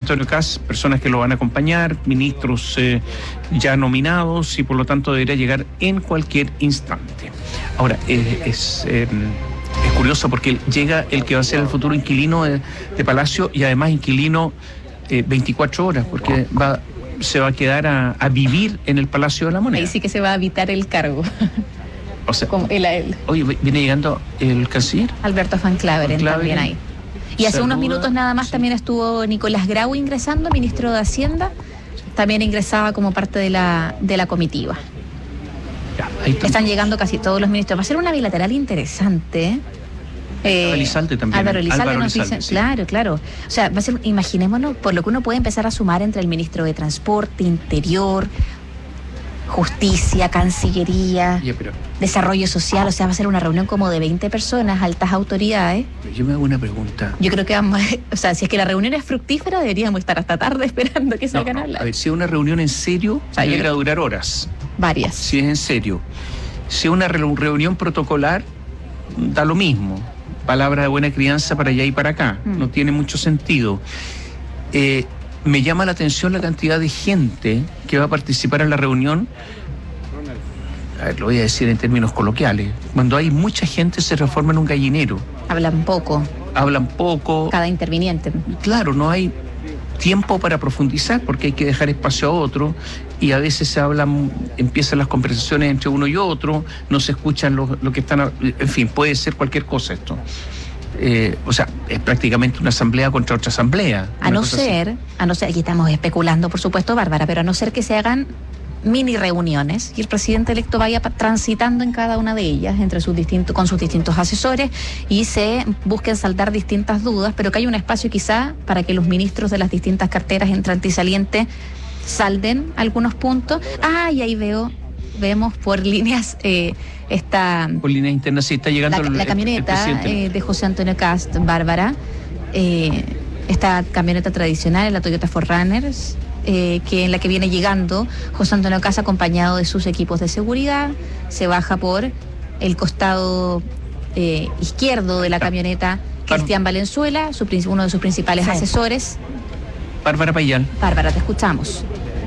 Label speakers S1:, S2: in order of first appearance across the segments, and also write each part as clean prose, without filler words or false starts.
S1: Antonio Kast, personas que lo van a acompañar, ministros ya nominados, y por lo tanto debería llegar en cualquier instante. Ahora, es curioso porque llega el que va a ser el futuro inquilino de Palacio, y además inquilino 24 horas, porque se va a quedar a vivir en el Palacio de la Moneda.
S2: Ahí sí que se va a evitar el cargo.
S1: O sea,
S2: como él a él.
S1: Oye, viene llegando el canciller
S2: Alberto Van Claveren también ahí. Y hace unos minutos nada más también estuvo Nicolás Grau ingresando, ministro de Hacienda. También ingresaba como parte de la comitiva. Están llegando casi todos los ministros. Va a ser una bilateral interesante.
S1: Elizalde también.
S2: Álvaro Elizalde nos
S1: Elizalde,
S2: dice,
S1: sí.
S2: Claro. O sea, va a ser, imaginémonos, por lo que uno puede empezar a sumar entre el ministro de Transporte, Interior, Justicia, Cancillería, Desarrollo Social. O sea, va a ser una reunión como de 20 personas, altas autoridades.
S1: Yo me hago una pregunta.
S2: Yo creo que vamos, o sea, si es que la reunión es fructífera, deberíamos estar hasta tarde esperando que salgan a hablar.
S1: A ver, si es una reunión en serio, debería durar horas.
S2: Varias.
S1: Si es en serio. Si es una reunión protocolar, da lo mismo. Palabra de buena crianza para allá y para acá. No tiene mucho sentido. Me llama la atención la cantidad de gente que va a participar en la reunión. A ver, lo voy a decir en términos coloquiales. Cuando hay mucha gente se transforma en un gallinero.
S2: Hablan poco.
S1: Cada
S2: interviniente.
S1: Claro, no hay tiempo para profundizar porque hay que dejar espacio a otro, y a veces empiezan las conversaciones entre uno y otro, no se escuchan lo que están, en fin, puede ser cualquier cosa esto. O sea, es prácticamente una asamblea contra otra asamblea.
S2: A no ser, aquí estamos especulando, por supuesto, Bárbara, pero a no ser que se hagan mini reuniones y el presidente electo vaya transitando en cada una de ellas con sus distintos asesores, y se busquen saldar distintas dudas, pero que haya un espacio quizá para que los ministros de las distintas carteras entrante y saliente salden algunos puntos. Y ahí vemos por líneas
S1: por líneas internas sí está llegando
S2: la camioneta de José Antonio Kast, Bárbara, esta camioneta tradicional, la Toyota 4Runners, que en la que viene llegando José Antonio Kast acompañado de sus equipos de seguridad. Se baja por el costado izquierdo de la camioneta Cristian Valenzuela, uno de sus principales asesores.
S1: Bárbara Payán.
S2: Bárbara, te escuchamos.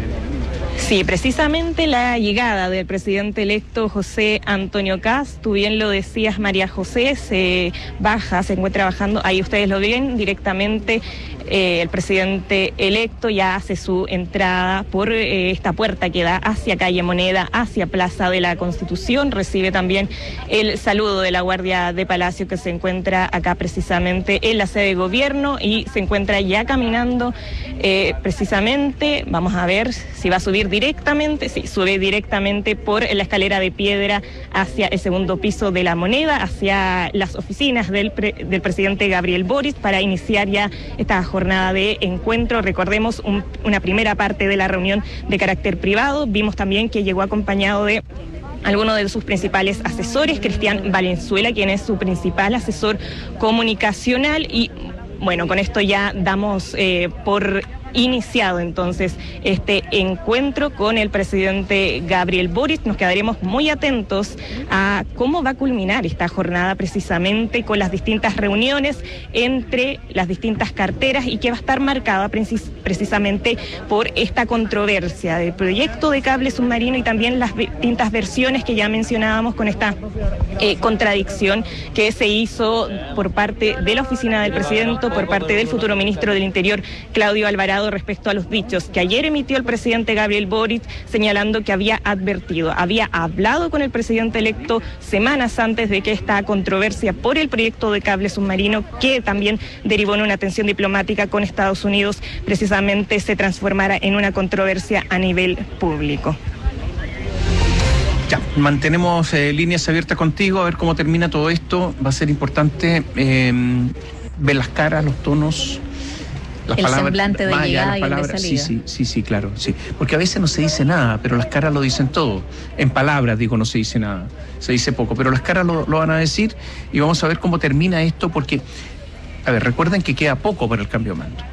S3: Sí, precisamente la llegada del presidente electo José Antonio Kast, tú bien lo decías, María José, se encuentra bajando, ahí ustedes lo ven directamente. El presidente electo ya hace su entrada por esta puerta que da hacia Calle Moneda, hacia Plaza de la Constitución. Recibe también el saludo de la Guardia de Palacio, que se encuentra acá precisamente en la sede de gobierno, y se encuentra ya caminando precisamente. Vamos a ver si va a subir directamente. Sí, sube directamente por la escalera de piedra hacia el segundo piso de la Moneda, hacia las oficinas del presidente Gabriel Boric, para iniciar ya esta jornada de encuentro. Recordemos una primera parte de la reunión de carácter privado. Vimos también que llegó acompañado de alguno de sus principales asesores, Cristian Valenzuela, quien es su principal asesor comunicacional. Y bueno, con esto ya damos por iniciado entonces este encuentro con el presidente Gabriel Boric. Nos quedaremos muy atentos a cómo va a culminar esta jornada, precisamente con las distintas reuniones entre las distintas carteras, y que va a estar marcada precisamente por esta controversia del proyecto de cable submarino, y también las distintas versiones que ya mencionábamos, con esta contradicción que se hizo por parte de la oficina del presidente, por parte del futuro ministro del Interior, Claudio Alvarado, respecto a los dichos que ayer emitió el presidente Gabriel Boric, señalando que había hablado con el presidente electo semanas antes de que esta controversia por el proyecto de cable submarino, que también derivó en una tensión diplomática con Estados Unidos, precisamente se transformara en una controversia a nivel público.
S1: Ya, mantenemos líneas abiertas contigo, a ver cómo termina todo esto. Va a ser importante ver las caras, los tonos, las
S2: el
S1: palabras,
S2: semblante de llegada y el de salida.
S1: Sí, claro, sí. Porque a veces no se dice nada, pero las caras lo dicen todo. En palabras, digo, no se dice nada, se dice poco, pero las caras lo van a decir, y vamos a ver cómo termina esto, porque, a ver, recuerden que queda poco para el cambio de mando.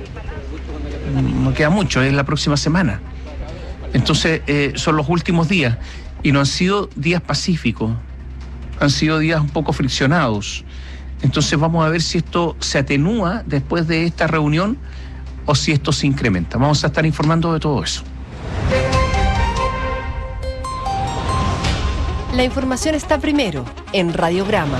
S1: No queda mucho, es la próxima semana. Entonces, son los últimos días, y no han sido días pacíficos, han sido días un poco friccionados. Entonces vamos a ver si esto se atenúa después de esta reunión, o si esto se incrementa. Vamos a estar informando de todo eso.
S4: La información está primero en Radiograma.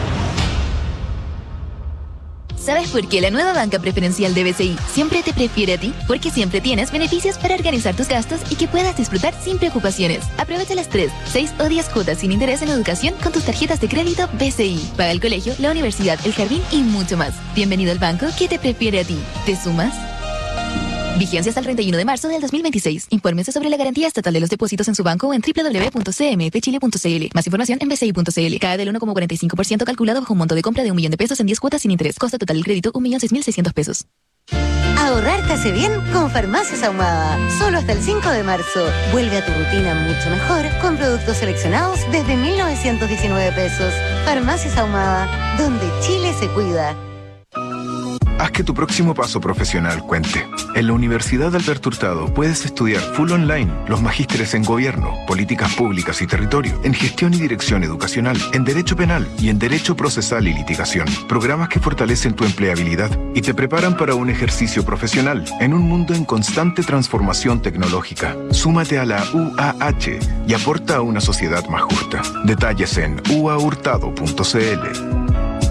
S5: ¿Sabes por qué la nueva banca preferencial de BCI siempre te prefiere a ti? Porque siempre tienes beneficios para organizar tus gastos y que puedas disfrutar sin preocupaciones. Aprovecha las 3, 6 o 10 cuotas sin interés en educación con tus tarjetas de crédito BCI. Paga el colegio, la universidad, el jardín y mucho más. Bienvenido al banco que te prefiere a ti. ¿Te sumas? Vigencia hasta el 31 de marzo del 2026. Infórmese sobre la garantía estatal de los depósitos en su banco o en www.cmfchile.cl. Más información en bci.cl. Cada del 1,45% calculado bajo un monto de compra de 1 millón de pesos en 10 cuotas sin interés. Costo total del crédito 1.006.600 pesos.
S6: Ahorrar te hace bien con Farmacias Ahumada. Solo hasta el 5 de marzo. Vuelve a tu rutina mucho mejor con productos seleccionados desde 1.919 pesos. Farmacias Ahumada, donde Chile se cuida.
S7: Haz que tu próximo paso profesional cuente. En la Universidad Alberto Hurtado puedes estudiar full online los magísteres en Gobierno, Políticas Públicas y Territorio, en Gestión y Dirección Educacional, en Derecho Penal y en Derecho Procesal y Litigación. Programas que fortalecen tu empleabilidad y te preparan para un ejercicio profesional en un mundo en constante transformación tecnológica. Súmate a la UAH y aporta a una sociedad más justa. Detalles en uahurtado.cl.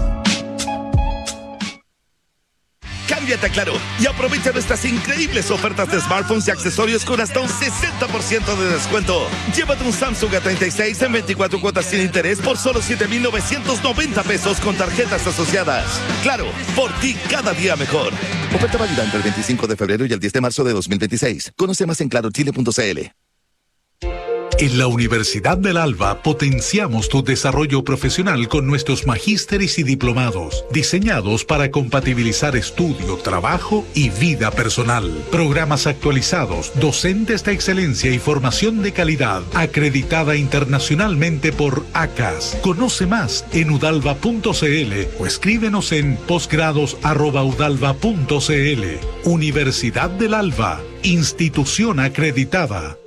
S8: Cámbiate a Claro y aprovecha nuestras increíbles ofertas de smartphones y accesorios con hasta un 60% de descuento. Llévate un Samsung A36 en 24 cuotas sin interés por solo 7.990 pesos con tarjetas asociadas. Claro, por ti cada día mejor.
S9: Oferta válida entre el 25 de febrero y el 10 de marzo de 2026. Conoce más en clarochile.cl.
S10: En la Universidad del Alba potenciamos tu desarrollo profesional con nuestros magísteres y diplomados, diseñados para compatibilizar estudio, trabajo y vida personal. Programas actualizados, docentes de excelencia y formación de calidad, acreditada internacionalmente por ACAS. Conoce más en udalva.cl o escríbenos en posgrados@udalva.cl. Universidad del Alba, institución acreditada.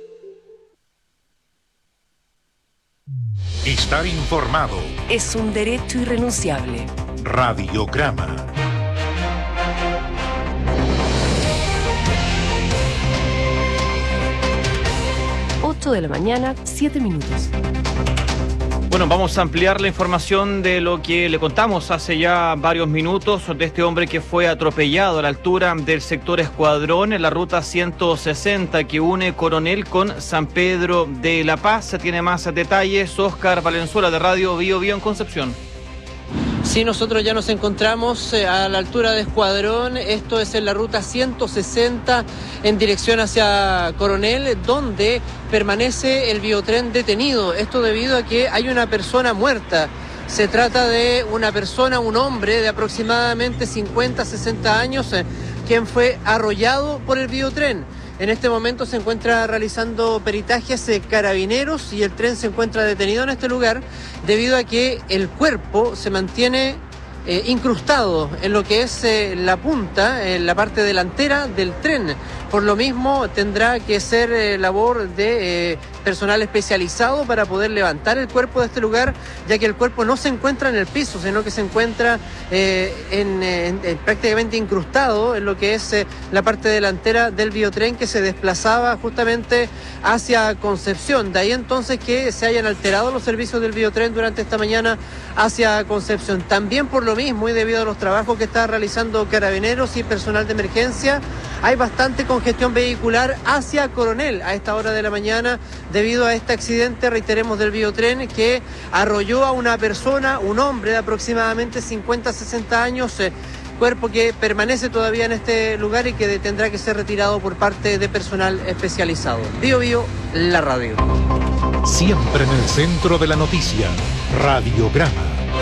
S10: Estar informado
S4: Es un derecho irrenunciable.
S10: Radiograma.
S4: De la mañana, 7 minutos.
S11: Bueno, vamos a ampliar la información de lo que le contamos hace ya varios minutos de este hombre que fue atropellado a la altura del sector Escuadrón en la ruta 160 que une Coronel con San Pedro de la Paz. Se tiene más detalles. Oscar Valenzuela de Radio Bio Bio en Concepción.
S12: Sí, nosotros ya nos encontramos a la altura de Escuadrón, esto es en la ruta 160 en dirección hacia Coronel, donde permanece el biotren detenido, esto debido a que hay una persona muerta. Se trata de una persona, un hombre de aproximadamente 50-60 años, quien fue arrollado por el biotren. En este momento se encuentra realizando peritajes carabineros y el tren se encuentra detenido en este lugar debido a que el cuerpo se mantiene incrustado en lo que es la punta, en la parte delantera del tren. Por lo mismo tendrá que ser labor de personal especializado para poder levantar el cuerpo de este lugar, ya que el cuerpo no se encuentra en el piso, sino que se encuentra prácticamente incrustado en lo que es la parte delantera del biotren que se desplazaba justamente hacia Concepción. De ahí entonces que se hayan alterado los servicios del biotren durante esta mañana hacia Concepción. También por lo mismo y debido a los trabajos que está realizando carabineros y personal de emergencia, hay bastante congestión vehicular hacia Coronel a esta hora de la mañana debido a este accidente, reiteremos, del biotren que arrolló a una persona, un hombre de aproximadamente 50-60 años, cuerpo que permanece todavía en este lugar y que tendrá que ser retirado por parte de personal especializado. Bio Bio, la radio.
S10: Siempre en el centro de la noticia, Radiograma.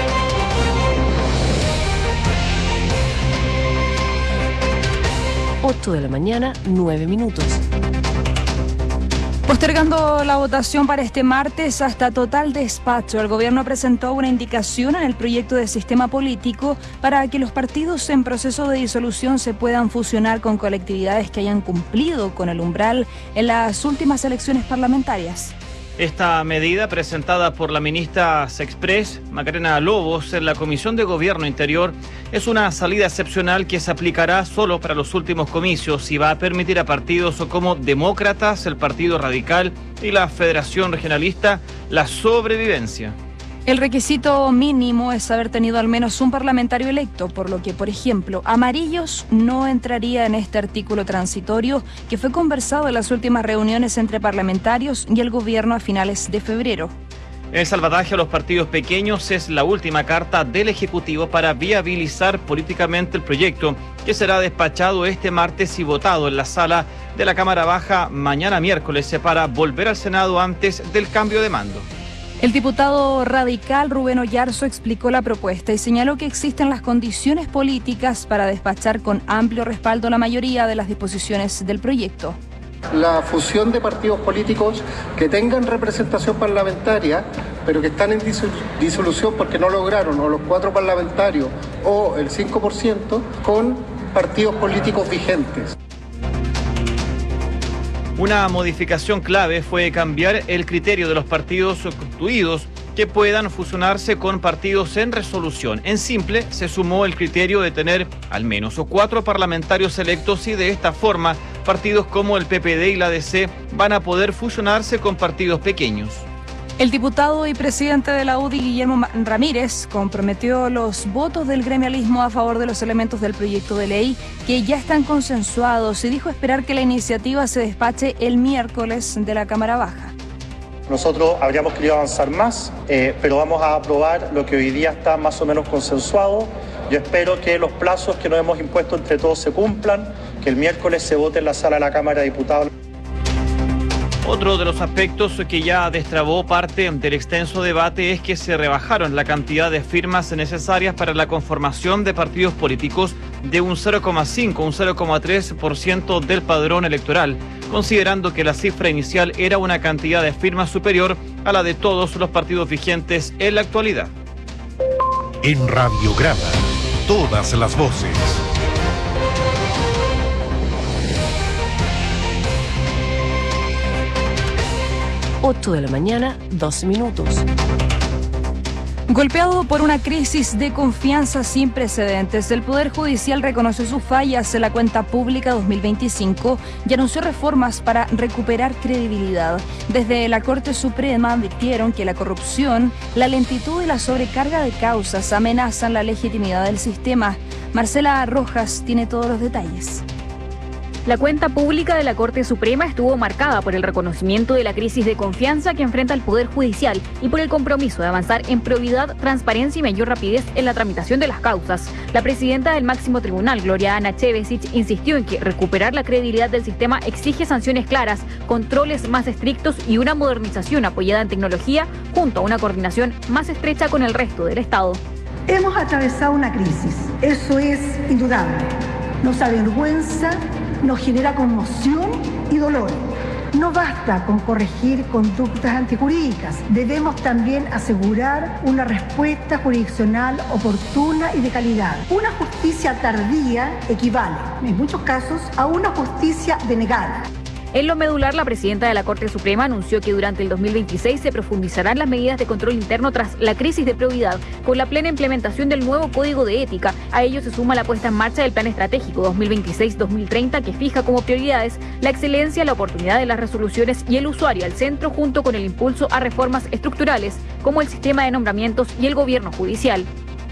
S4: 8 de la mañana, 9 minutos.
S13: Postergando la votación para este martes hasta total despacho, el gobierno presentó una indicación en el proyecto de sistema político para que los partidos en proceso de disolución se puedan fusionar con colectividades que hayan cumplido con el umbral en las últimas elecciones parlamentarias.
S11: Esta medida, presentada por la ministra Sexpress, Macarena Lobos, en la Comisión de Gobierno Interior, es una salida excepcional que se aplicará solo para los últimos comicios y va a permitir a partidos como Demócratas, el Partido Radical y la Federación Regionalista la sobrevivencia.
S13: El requisito mínimo es haber tenido al menos un parlamentario electo, por lo que, por ejemplo, Amarillos no entraría en este artículo transitorio que fue conversado en las últimas reuniones entre parlamentarios y el gobierno a finales de febrero.
S11: El salvataje a los partidos pequeños es la última carta del Ejecutivo para viabilizar políticamente el proyecto, que será despachado este martes y votado en la sala de la Cámara Baja mañana miércoles para volver al Senado antes del cambio de mando.
S13: El diputado radical Rubén Oyarzo explicó la propuesta y señaló que existen las condiciones políticas para despachar con amplio respaldo la mayoría de las disposiciones del proyecto.
S14: La fusión de partidos políticos que tengan representación parlamentaria, pero que están en disolución porque no lograron o los 4 parlamentarios o el 5% con partidos políticos vigentes.
S11: Una modificación clave fue cambiar el criterio de los partidos constituidos que puedan fusionarse con partidos en resolución. En simple, se sumó el criterio de tener al menos 4 parlamentarios electos y de esta forma, partidos como el PPD y la DC van a poder fusionarse con partidos pequeños.
S13: El diputado y presidente de la UDI, Guillermo Ramírez, comprometió los votos del gremialismo a favor de los elementos del proyecto de ley que ya están consensuados y dijo esperar que la iniciativa se despache el miércoles de la Cámara Baja.
S15: Nosotros habríamos querido avanzar más, pero vamos a aprobar lo que hoy día está más o menos consensuado. Yo espero que los plazos que nos hemos impuesto entre todos se cumplan, que el miércoles se vote en la sala de la Cámara de Diputados.
S11: Otro de los aspectos que ya destrabó parte del extenso debate es que se rebajaron la cantidad de firmas necesarias para la conformación de partidos políticos de un 0,5 a un 0,3% del padrón electoral, considerando que la cifra inicial era una cantidad de firmas superior a la de todos los partidos vigentes en la actualidad.
S10: En Radiograma, todas las voces.
S4: 8 de la mañana, 2 minutos.
S13: Golpeado por una crisis de confianza sin precedentes, el Poder Judicial reconoció sus fallas en la cuenta pública 2025 y anunció reformas para recuperar credibilidad. Desde la Corte Suprema advirtieron que la corrupción, la lentitud y la sobrecarga de causas amenazan la legitimidad del sistema. Marcela Rojas tiene todos los detalles.
S16: La cuenta pública de la Corte Suprema estuvo marcada por el reconocimiento de la crisis de confianza que enfrenta el Poder Judicial y por el compromiso de avanzar en probidad, transparencia y mayor rapidez en la tramitación de las causas. La presidenta del máximo tribunal, Gloria Ana Chevesich, insistió en que recuperar la credibilidad del sistema exige sanciones claras, controles más estrictos y una modernización apoyada en tecnología, junto a una coordinación más estrecha con el resto del Estado.
S17: Hemos atravesado una crisis, eso es indudable. Nos avergüenza, nos genera conmoción y dolor. No basta con corregir conductas antijurídicas, debemos también asegurar una respuesta jurisdiccional oportuna y de calidad. Una justicia tardía equivale, en muchos casos, a una justicia denegada.
S16: En lo medular, la presidenta de la Corte Suprema anunció que durante el 2026 se profundizarán las medidas de control interno tras la crisis de probidad, con la plena implementación del nuevo Código de Ética. A ello se suma la puesta en marcha del Plan Estratégico 2026-2030, que fija como prioridades la excelencia, la oportunidad de las resoluciones y el usuario al centro, junto con el impulso a reformas estructurales, como el sistema de nombramientos y el gobierno judicial.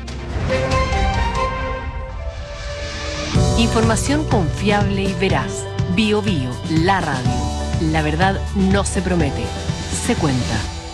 S4: Información confiable y veraz. Bio Bio, la radio. La verdad no se promete, se cuenta.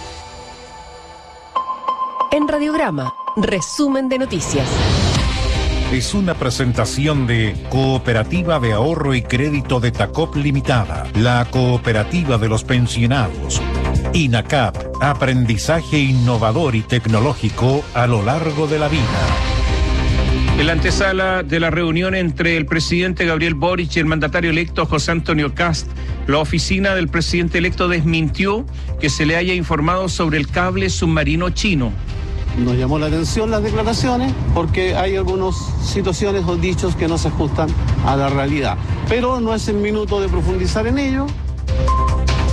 S4: En Radiograma, resumen de noticias.
S10: Es una presentación de Cooperativa de Ahorro y Crédito de Tacop Limitada, la cooperativa de los pensionados. INACAP, aprendizaje innovador y tecnológico a lo largo de la vida.
S1: En la antesala de la reunión entre el presidente Gabriel Boric y el mandatario electo José Antonio Kast, la oficina del presidente electo desmintió que se le haya informado sobre el cable submarino chino.
S18: Nos llamó la atención las declaraciones porque hay algunas situaciones o dichos que no se ajustan a la realidad. Pero no es el minuto de profundizar en ello.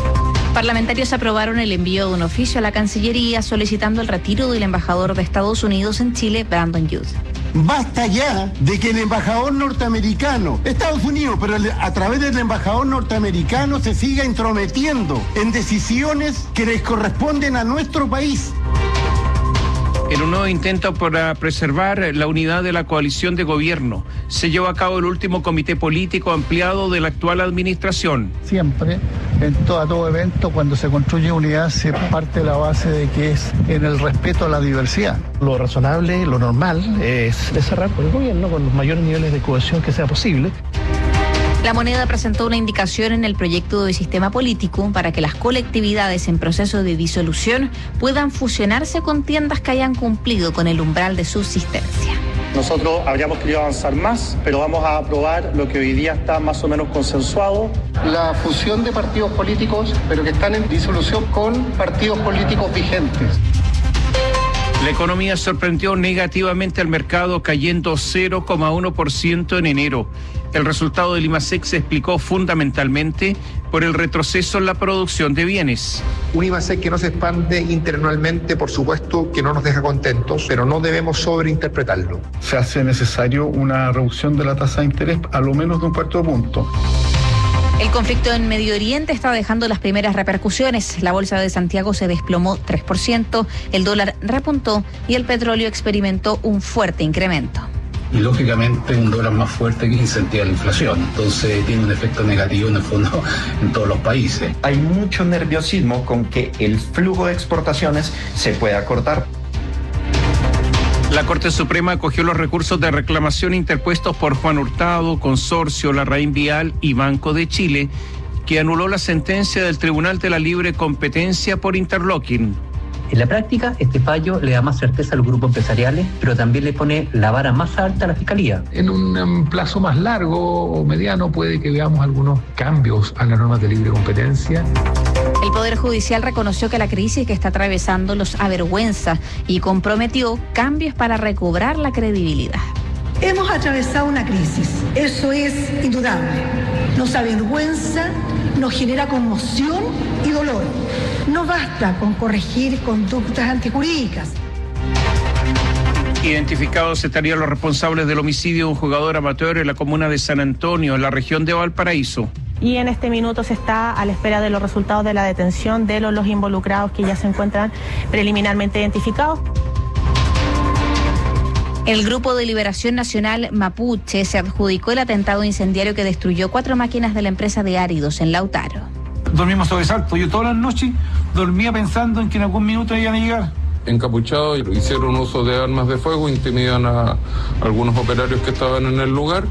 S2: Parlamentarios aprobaron el envío de un oficio a la Cancillería solicitando el retiro del embajador de Estados Unidos en Chile, Brandon Youth.
S19: Basta ya de que el embajador norteamericano, Estados Unidos, pero a través del embajador norteamericano se siga intrometiendo en decisiones que les corresponden a nuestro país.
S1: En un nuevo intento para preservar la unidad de la coalición de gobierno, se llevó a cabo el último comité político ampliado de la actual administración.
S20: Siempre, en todo evento, cuando se construye unidad, se parte de la base de que es en el respeto a la diversidad.
S21: Lo razonable, lo normal, es cerrar con el gobierno con los mayores niveles de cohesión que sea posible.
S2: La Moneda presentó una indicación en el proyecto de sistema político para que las colectividades en proceso de disolución puedan fusionarse con tiendas que hayan cumplido con el umbral de subsistencia.
S15: Nosotros habríamos querido avanzar más, pero vamos a aprobar lo que hoy día está más o menos consensuado.
S14: La fusión de partidos políticos, pero que están en disolución con partidos políticos vigentes.
S1: La economía sorprendió negativamente al mercado, cayendo 0,1% en enero. El resultado del IMASEC se explicó fundamentalmente por el retroceso en la producción de bienes.
S22: Un IMASEC que no se expande interanualmente, por supuesto, que no nos deja contentos, pero no debemos sobreinterpretarlo.
S20: Se hace necesario una reducción de la tasa de interés a lo menos de 1/4 punto.
S2: El conflicto en Medio Oriente está dejando las primeras repercusiones. La bolsa de Santiago se desplomó 3%, el dólar repuntó y el petróleo experimentó un fuerte incremento.
S23: Y lógicamente un dólar más fuerte que incentiva la inflación, entonces tiene un efecto negativo en el fondo en todos los países.
S24: Hay mucho nerviosismo con que el flujo de exportaciones se pueda cortar.
S1: La Corte Suprema acogió los recursos de reclamación interpuestos por Juan Hurtado, Consorcio, Larraín Vial y Banco de Chile, que anuló la sentencia del Tribunal de la Libre Competencia por interlocking.
S25: En la práctica, este fallo le da más certeza a los grupos empresariales, pero también le pone la vara más alta a la Fiscalía.
S20: En un plazo más largo o mediano puede que veamos algunos cambios a las normas de libre competencia.
S2: El Poder Judicial reconoció que la crisis que está atravesando los avergüenza y comprometió cambios para recobrar la credibilidad.
S17: Hemos atravesado una crisis, eso es indudable. Nos avergüenza, nos genera conmoción y dolor. No basta con corregir conductas antijurídicas.
S1: Identificados estarían los responsables del homicidio de un jugador amateur en la comuna de San Antonio, en la región de Valparaíso.
S3: Y en este minuto se está a la espera de los resultados de la detención de los involucrados que ya se encuentran preliminarmente identificados.
S2: El Grupo de Liberación Nacional Mapuche se adjudicó el atentado incendiario que destruyó 4 máquinas de la empresa de áridos en Lautaro.
S26: Dormimos sobresalto. Yo todas las noches dormía pensando en que en algún minuto iban a llegar.
S27: Encapuchados, hicieron uso de armas de fuego, intimidan a algunos operarios que estaban en el lugar.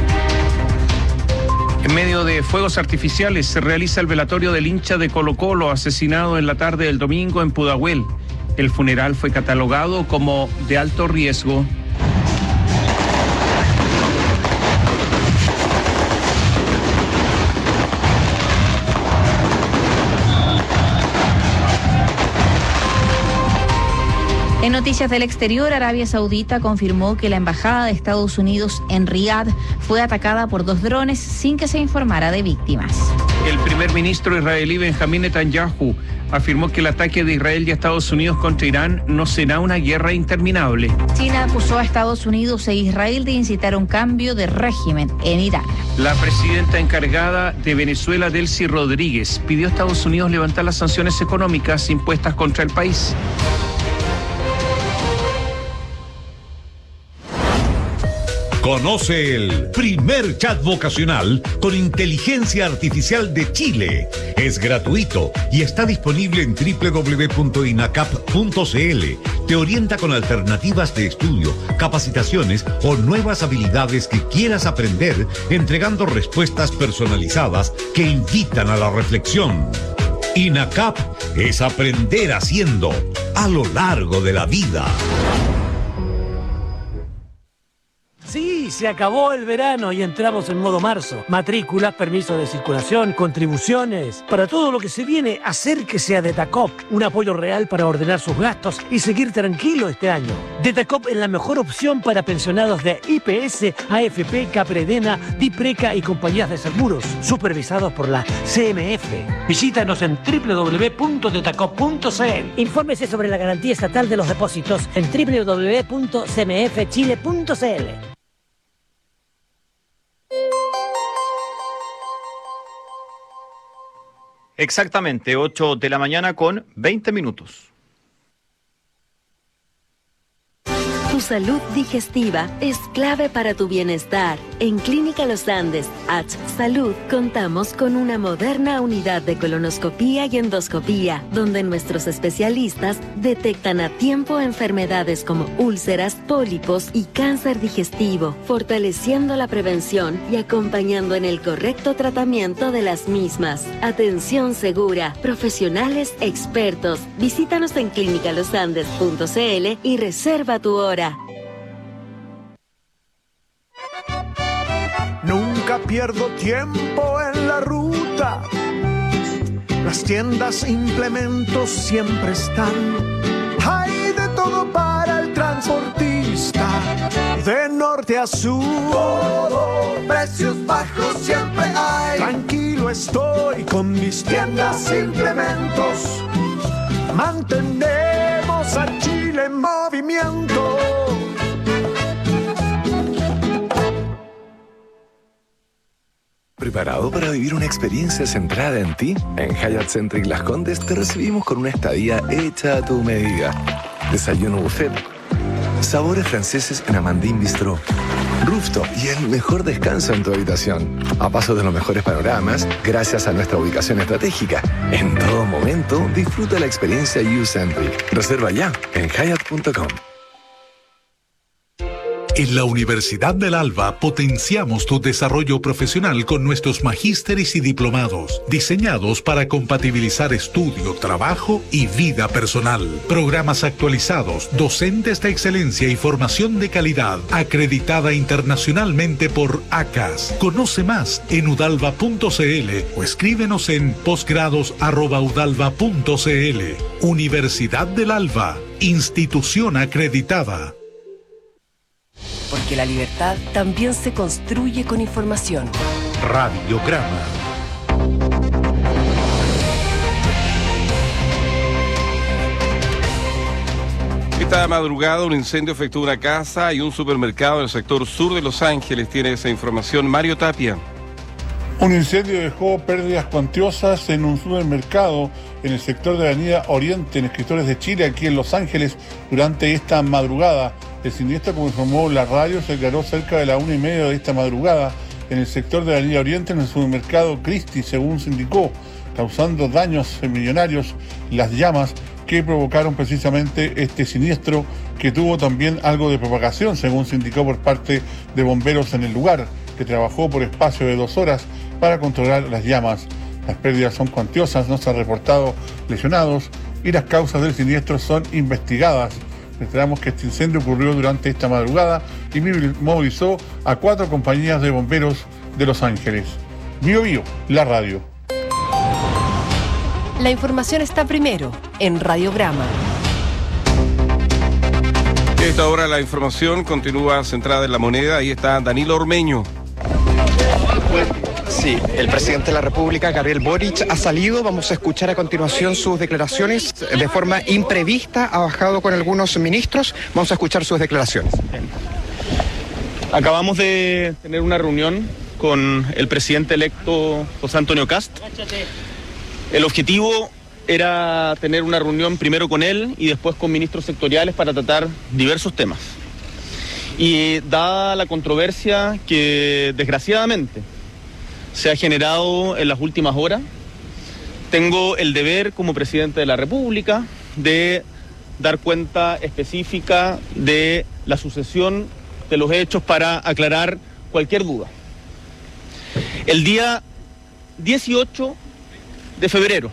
S1: En medio de fuegos artificiales se realiza el velatorio del hincha de Colo-Colo asesinado en la tarde del domingo en Pudahuel. El funeral fue catalogado como de alto riesgo.
S2: En noticias del exterior, Arabia Saudita confirmó que la embajada de Estados Unidos en Riad fue atacada por 2 drones sin que se informara de víctimas.
S1: El primer ministro israelí Benjamín Netanyahu afirmó que el ataque de Israel y Estados Unidos contra Irán no será una guerra interminable.
S2: China acusó a Estados Unidos e Israel de incitar un cambio de régimen en Irán.
S1: La presidenta encargada de Venezuela, Delcy Rodríguez, pidió a Estados Unidos levantar las sanciones económicas impuestas contra el país.
S28: Conoce el primer chat vocacional con inteligencia artificial de Chile. Es gratuito y está disponible en www.inacap.cl. Te orienta con alternativas de estudio, capacitaciones o nuevas habilidades que quieras aprender, entregando respuestas personalizadas que invitan a la reflexión. INACAP es aprender haciendo a lo largo de la vida.
S29: Sí,
S5: Sí, se acabó el verano y entramos en modo marzo. Matrículas, permisos de circulación, contribuciones. Para todo lo que se viene, acérquese a Detacop. Un apoyo real para ordenar sus gastos y seguir tranquilo este año. Detacop es la mejor opción para pensionados de IPS, AFP, Capredena, Dipreca y compañías de seguros, supervisados por la CMF. Visítanos en www.detacop.cl.
S6: Infórmese sobre la garantía estatal de los depósitos en www.cmfchile.cl.
S7: Exactamente, 8 de la mañana con 20 minutos.
S8: Tu salud digestiva es clave para tu bienestar. En Clínica Los Andes, H Salud, contamos con una moderna unidad de colonoscopía y endoscopía, donde nuestros especialistas detectan a tiempo enfermedades como úlceras, pólipos y cáncer digestivo, fortaleciendo la prevención y acompañando en el correcto tratamiento de las mismas. Atención segura, profesionales expertos. Visítanos en clinicalosandes.cl y reserva tu hora.
S9: Nunca pierdo tiempo en la ruta. Las tiendas e implementos siempre están. Hay de todo para el transportista. De norte a sur, todo, precios bajos siempre hay. Tranquilo estoy con mis tiendas e implementos. Mantenemos a Chile en movimiento.
S11: ¿Preparado para vivir una experiencia centrada en ti? En Hyatt Centric Las Condes te recibimos con una estadía hecha a tu medida. Desayuno buffet, sabores franceses en Amandine Bistro, rooftop y el mejor descanso en tu habitación. A paso de los mejores panoramas, gracias a nuestra ubicación estratégica. En todo momento, disfruta la experiencia U-Centric. Reserva ya en hyatt.com.
S10: En la Universidad del Alba potenciamos tu desarrollo profesional con nuestros magísteres y diplomados, diseñados para compatibilizar estudio, trabajo y vida personal. Programas actualizados, docentes de excelencia y formación de calidad, acreditada internacionalmente por ACAS. Conoce más en udalva.cl o escríbenos en posgrados@udalva.cl. Universidad del Alba, institución acreditada.
S4: Porque la libertad también se construye con información.
S28: Radiograma.
S12: Esta madrugada un incendio afectó una casa y un supermercado en el sector sur de Los Ángeles. Tiene esa información Mario Tapia.
S13: Un incendio dejó pérdidas cuantiosas en un supermercado en el sector de la Avenida Oriente, en Escritores de Chile, aquí en Los Ángeles, durante esta madrugada. El siniestro, como informó la radio, se declaró cerca de la 1:30 de esta madrugada en el sector de la Avenida Oriente, en el supermercado Christie, según se indicó, causando daños millonarios las llamas que provocaron precisamente este siniestro, que tuvo también algo de propagación, según se indicó por parte de bomberos en el lugar, que trabajó por espacio de 2 horas para controlar las llamas. Las pérdidas son cuantiosas, no se han reportado lesionados y las causas del siniestro son investigadas. Esperamos que este incendio ocurrió durante esta madrugada y movilizó a 4 compañías de bomberos de Los Ángeles. Bio Bio, la radio.
S4: La información está primero en Radiograma.
S12: A esta hora la información continúa centrada en la moneda. Ahí está Danilo Ormeño.
S29: Sí, el presidente de la República, Gabriel Boric, ha salido. Vamos a escuchar a continuación sus declaraciones. De forma imprevista ha bajado con algunos ministros. Vamos a escuchar sus declaraciones.
S30: Acabamos de tener una reunión con el presidente electo José Antonio Kast. El objetivo era tener una reunión primero con él y después con ministros sectoriales para tratar diversos temas. Y dada la controversia que desgraciadamente se ha generado en las últimas horas, tengo el deber como presidente de la República de dar cuenta específica de la sucesión de los hechos para aclarar cualquier duda. El día 18 de febrero,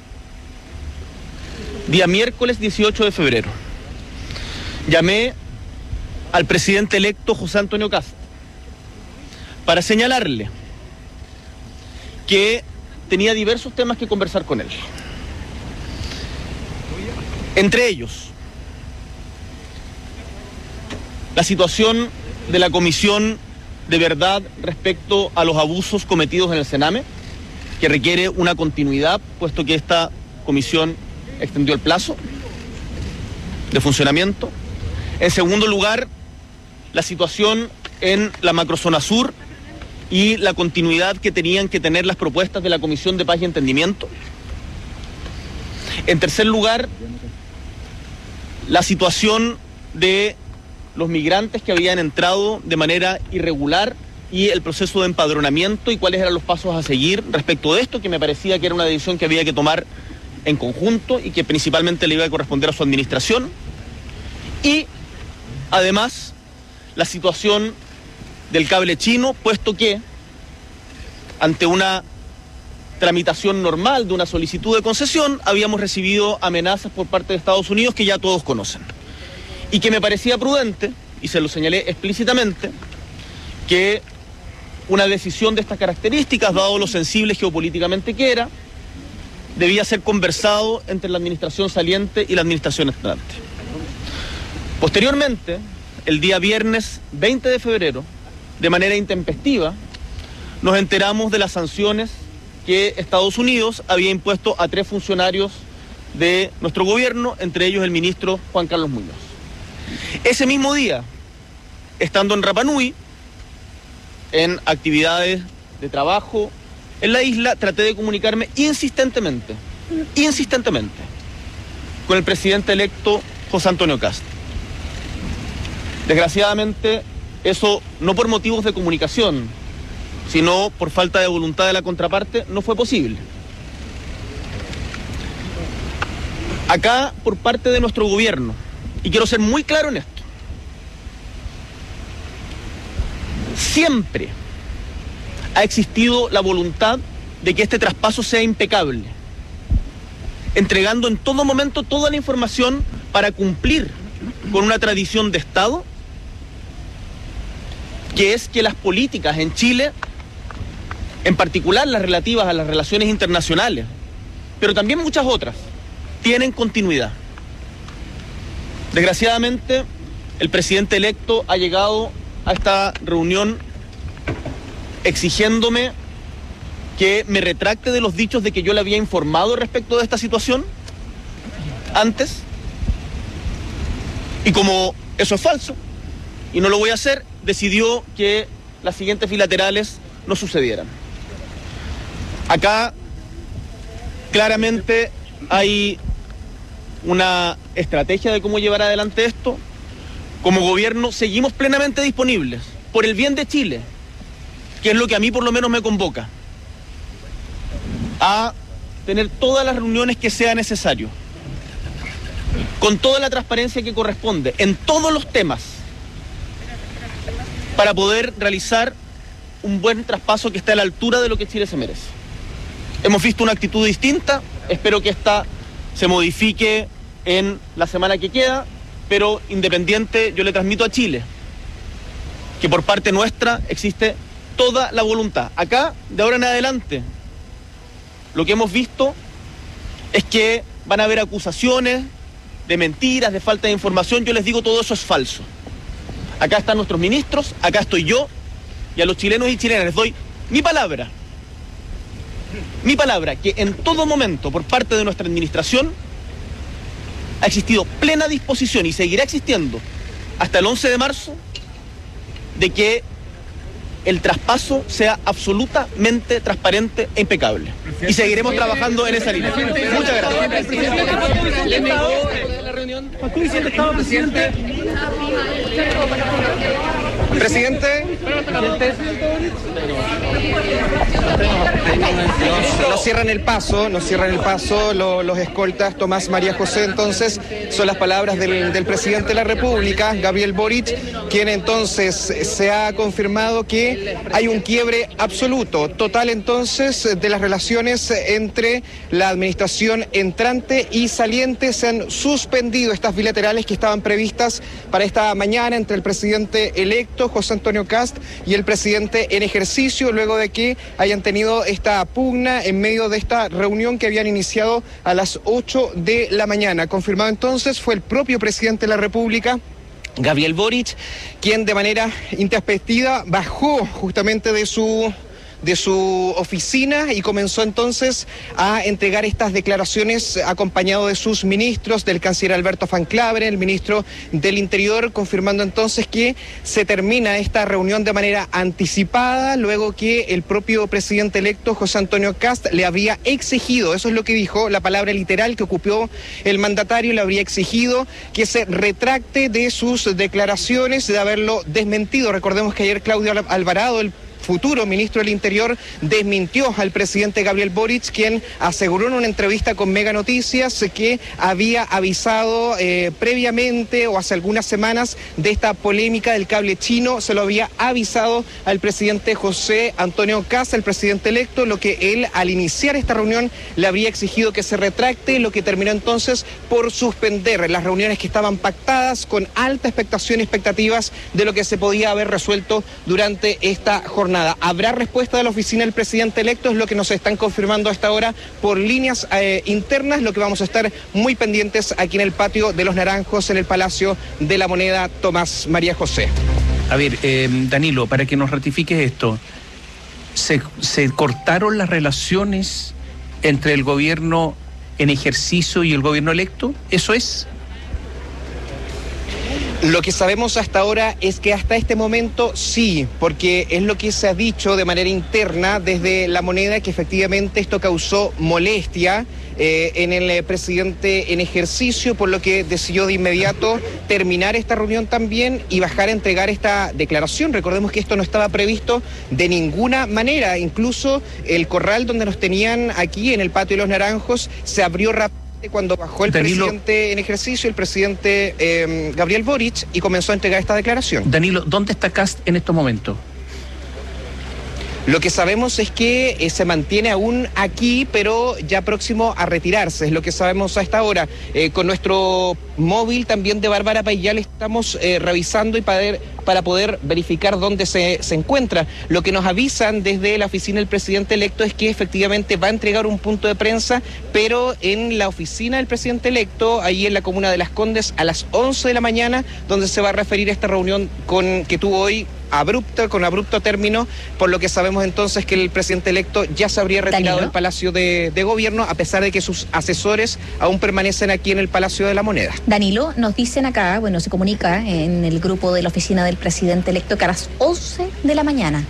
S30: día miércoles 18 de febrero, llamé al presidente electo José Antonio Kast para señalarle que tenía diversos temas que conversar con él. Entre ellos, la situación de la Comisión de Verdad respecto a los abusos cometidos en el Sename, que requiere una continuidad, puesto que esta comisión extendió el plazo de funcionamiento. En segundo lugar, la situación en la macrozona sur y la continuidad que tenían que tener las propuestas de la Comisión de Paz y Entendimiento. En tercer lugar, la situación de los migrantes que habían entrado de manera irregular y el proceso de empadronamiento y cuáles eran los pasos a seguir respecto de esto, que me parecía que era una decisión que había que tomar en conjunto y que principalmente le iba a corresponder a su administración. Y además la situación del cable chino, puesto que ante una tramitación normal de una solicitud de concesión habíamos recibido amenazas por parte de Estados Unidos que ya todos conocen, y que me parecía prudente, y se lo señalé explícitamente, que una decisión de estas características, dado lo sensible geopolíticamente que era, debía ser conversado entre la administración saliente y la administración entrante. Posteriormente, el día viernes 20 de febrero, de manera intempestiva, nos enteramos de las sanciones que Estados Unidos había impuesto a 3 funcionarios de nuestro gobierno, entre ellos el ministro Juan Carlos Muñoz. Ese mismo día, estando en Rapa Nui, en actividades de trabajo en la isla, traté de comunicarme insistentemente con el presidente electo José Antonio Kast. Desgraciadamente, eso no por motivos de comunicación, sino por falta de voluntad de la contraparte, no fue posible. Acá, por parte de nuestro gobierno, y quiero ser muy claro en esto, siempre ha existido la voluntad de que este traspaso sea impecable, entregando en todo momento toda la información para cumplir con una tradición de Estado, que es que las políticas en Chile, en particular las relativas a las relaciones internacionales, pero también muchas otras, tienen continuidad. Desgraciadamente, el presidente electo ha llegado a esta reunión exigiéndome que me retracte de los dichos de que yo le había informado respecto de esta situación antes, y como eso es falso y no lo voy a hacer, decidió que las siguientes bilaterales no sucedieran. Acá claramente hay una estrategia de cómo llevar adelante esto. Como gobierno seguimos plenamente disponibles, por el bien de Chile, que es lo que a mí por lo menos me convoca, a tener todas las reuniones que sea necesario, con toda la transparencia que corresponde, en todos los temas, para poder realizar un buen traspaso que esté a la altura de lo que Chile se merece. Hemos visto una actitud distinta, espero que esta se modifique en la semana que queda, pero independiente, yo le transmito a Chile que por parte nuestra existe toda la voluntad. Acá, de ahora en adelante, lo que hemos visto es que van a haber acusaciones de mentiras, de falta de información. Yo les digo, todo eso es falso. Acá están nuestros ministros, acá estoy yo, y a los chilenos y chilenas les doy mi palabra, que en todo momento por parte de nuestra administración ha existido plena disposición y seguirá existiendo hasta el 11 de marzo de que el traspaso sea absolutamente transparente e impecable. Y seguiremos trabajando en esa línea. Muchas gracias. Presidente,
S29: Nos cierran el paso los escoltas Tomás, María José. Entonces son las palabras del presidente de la República, Gabriel Boric, quien entonces se ha confirmado que hay un quiebre absoluto, total entonces de las relaciones entre la administración entrante y saliente. Se han suspendido estas bilaterales que estaban previstas para esta mañana entre el presidente electo José Antonio Kast y el presidente en ejercicio, luego de que hayan tenido esta pugna en medio de esta reunión que habían iniciado a las 8 de la mañana. Confirmado entonces fue el propio presidente de la República, Gabriel Boric, quien de manera introspectiva bajó justamente de su oficina y comenzó entonces a entregar estas declaraciones acompañado de sus ministros, del canciller Alberto Van Claveren, el ministro del Interior, confirmando entonces que se termina esta reunión de manera anticipada, luego que el propio presidente electo José Antonio Kast le habría exigido, eso es lo que dijo, la palabra literal que ocupó el mandatario, le habría exigido que se retracte de sus declaraciones, de haberlo desmentido. Recordemos que ayer Claudio Alvarado, el futuro ministro del Interior, desmintió al presidente Gabriel Boric, quien aseguró en una entrevista con Mega Noticias que había avisado previamente o hace algunas semanas de esta polémica del cable chino. Se lo había avisado al presidente José Antonio Kast, el presidente electo, lo que él al iniciar esta reunión le habría exigido que se retracte, lo que terminó entonces por suspender las reuniones que estaban pactadas con alta expectación y expectativas de lo que se podía haber resuelto durante esta jornada. ¿Habrá respuesta de la oficina del presidente electo? Es lo que nos están confirmando hasta ahora por líneas internas, lo que vamos a estar muy pendientes aquí en el patio de los Naranjos, en el Palacio de la Moneda. Tomás, María José.
S1: A ver, Danilo, para que nos ratifiques esto, ¿se cortaron las relaciones entre el gobierno en ejercicio y el gobierno electo? ¿Eso es?
S29: Lo que sabemos hasta ahora es que hasta este momento sí, porque es lo que se ha dicho de manera interna desde La Moneda, que efectivamente esto causó molestia en el presidente en ejercicio, por lo que decidió de inmediato terminar esta reunión también y bajar a entregar esta declaración. Recordemos que esto no estaba previsto de ninguna manera, incluso el corral donde nos tenían aquí en el patio de los Naranjos se abrió rápidamente cuando bajó el
S1: Danilo,
S29: presidente en ejercicio, el presidente Gabriel Boric, y comenzó a entregar esta declaración.
S1: Danilo, ¿dónde está Kast en estos momentos?
S29: Lo que sabemos es que se mantiene aún aquí, pero ya próximo a retirarse, es lo que sabemos hasta ahora. Con nuestro móvil también de Bárbara Payal estamos revisando y para poder verificar dónde se encuentra. Lo que nos avisan desde la oficina del presidente electo es que efectivamente va a entregar un punto de prensa, pero en la oficina del presidente electo, ahí en la comuna de Las Condes, a las 11 de la mañana, donde se va a referir a esta reunión que tuvo hoy con abrupto término, por lo que sabemos entonces que el presidente electo ya se habría retirado del Palacio de Gobierno, a pesar de que sus asesores aún permanecen aquí en el Palacio de la Moneda.
S2: Danilo, nos dicen acá, bueno, se comunica en el grupo de la oficina del presidente electo que a las 11 de la mañana,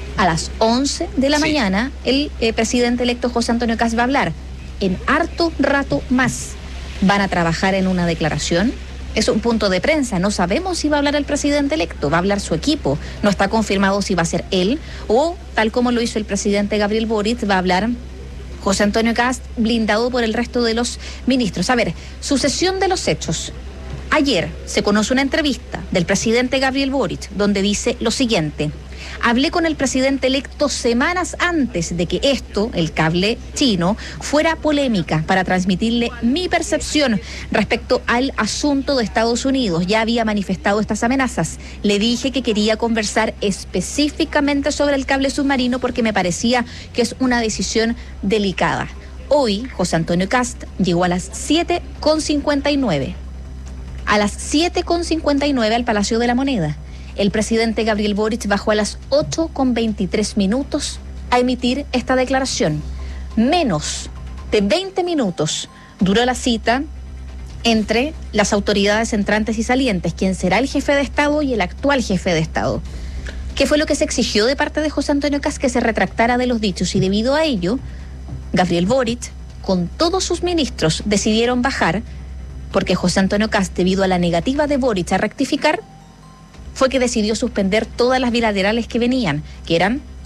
S2: el presidente electo José Antonio Kast va a hablar. En harto rato más van a trabajar en una declaración. Es un punto de prensa, no sabemos si va a hablar el presidente electo, va a hablar su equipo, no está confirmado si va a ser él o, tal como lo hizo el presidente Gabriel Boric, va a hablar José Antonio Kast, blindado por el resto de los ministros. A ver, sucesión de los hechos. Ayer se conoce una entrevista del presidente Gabriel Boric donde dice lo siguiente: hablé con el presidente electo semanas antes de que esto, el cable chino, fuera polémica para transmitirle mi percepción respecto al asunto de Estados Unidos. Ya había manifestado estas amenazas. Le dije que quería conversar específicamente sobre el cable submarino porque me parecía que es una decisión delicada. Hoy, José Antonio Kast llegó a las 7:59. A las 7:59 al Palacio de la Moneda. El presidente Gabriel Boric bajó a las 8:23 a emitir esta declaración. Menos de 20 minutos duró la cita entre las autoridades entrantes y salientes, quien será el jefe de Estado y el actual jefe de Estado. ¿Qué fue lo que se exigió de parte de José Antonio Kast? Que se retractara de los dichos, y debido a ello, Gabriel Boric, con todos sus ministros, decidieron bajar, porque José Antonio Kast, debido a la negativa de Boric a rectificar, fue que decidió suspender todas las bilaterales que venían, que eran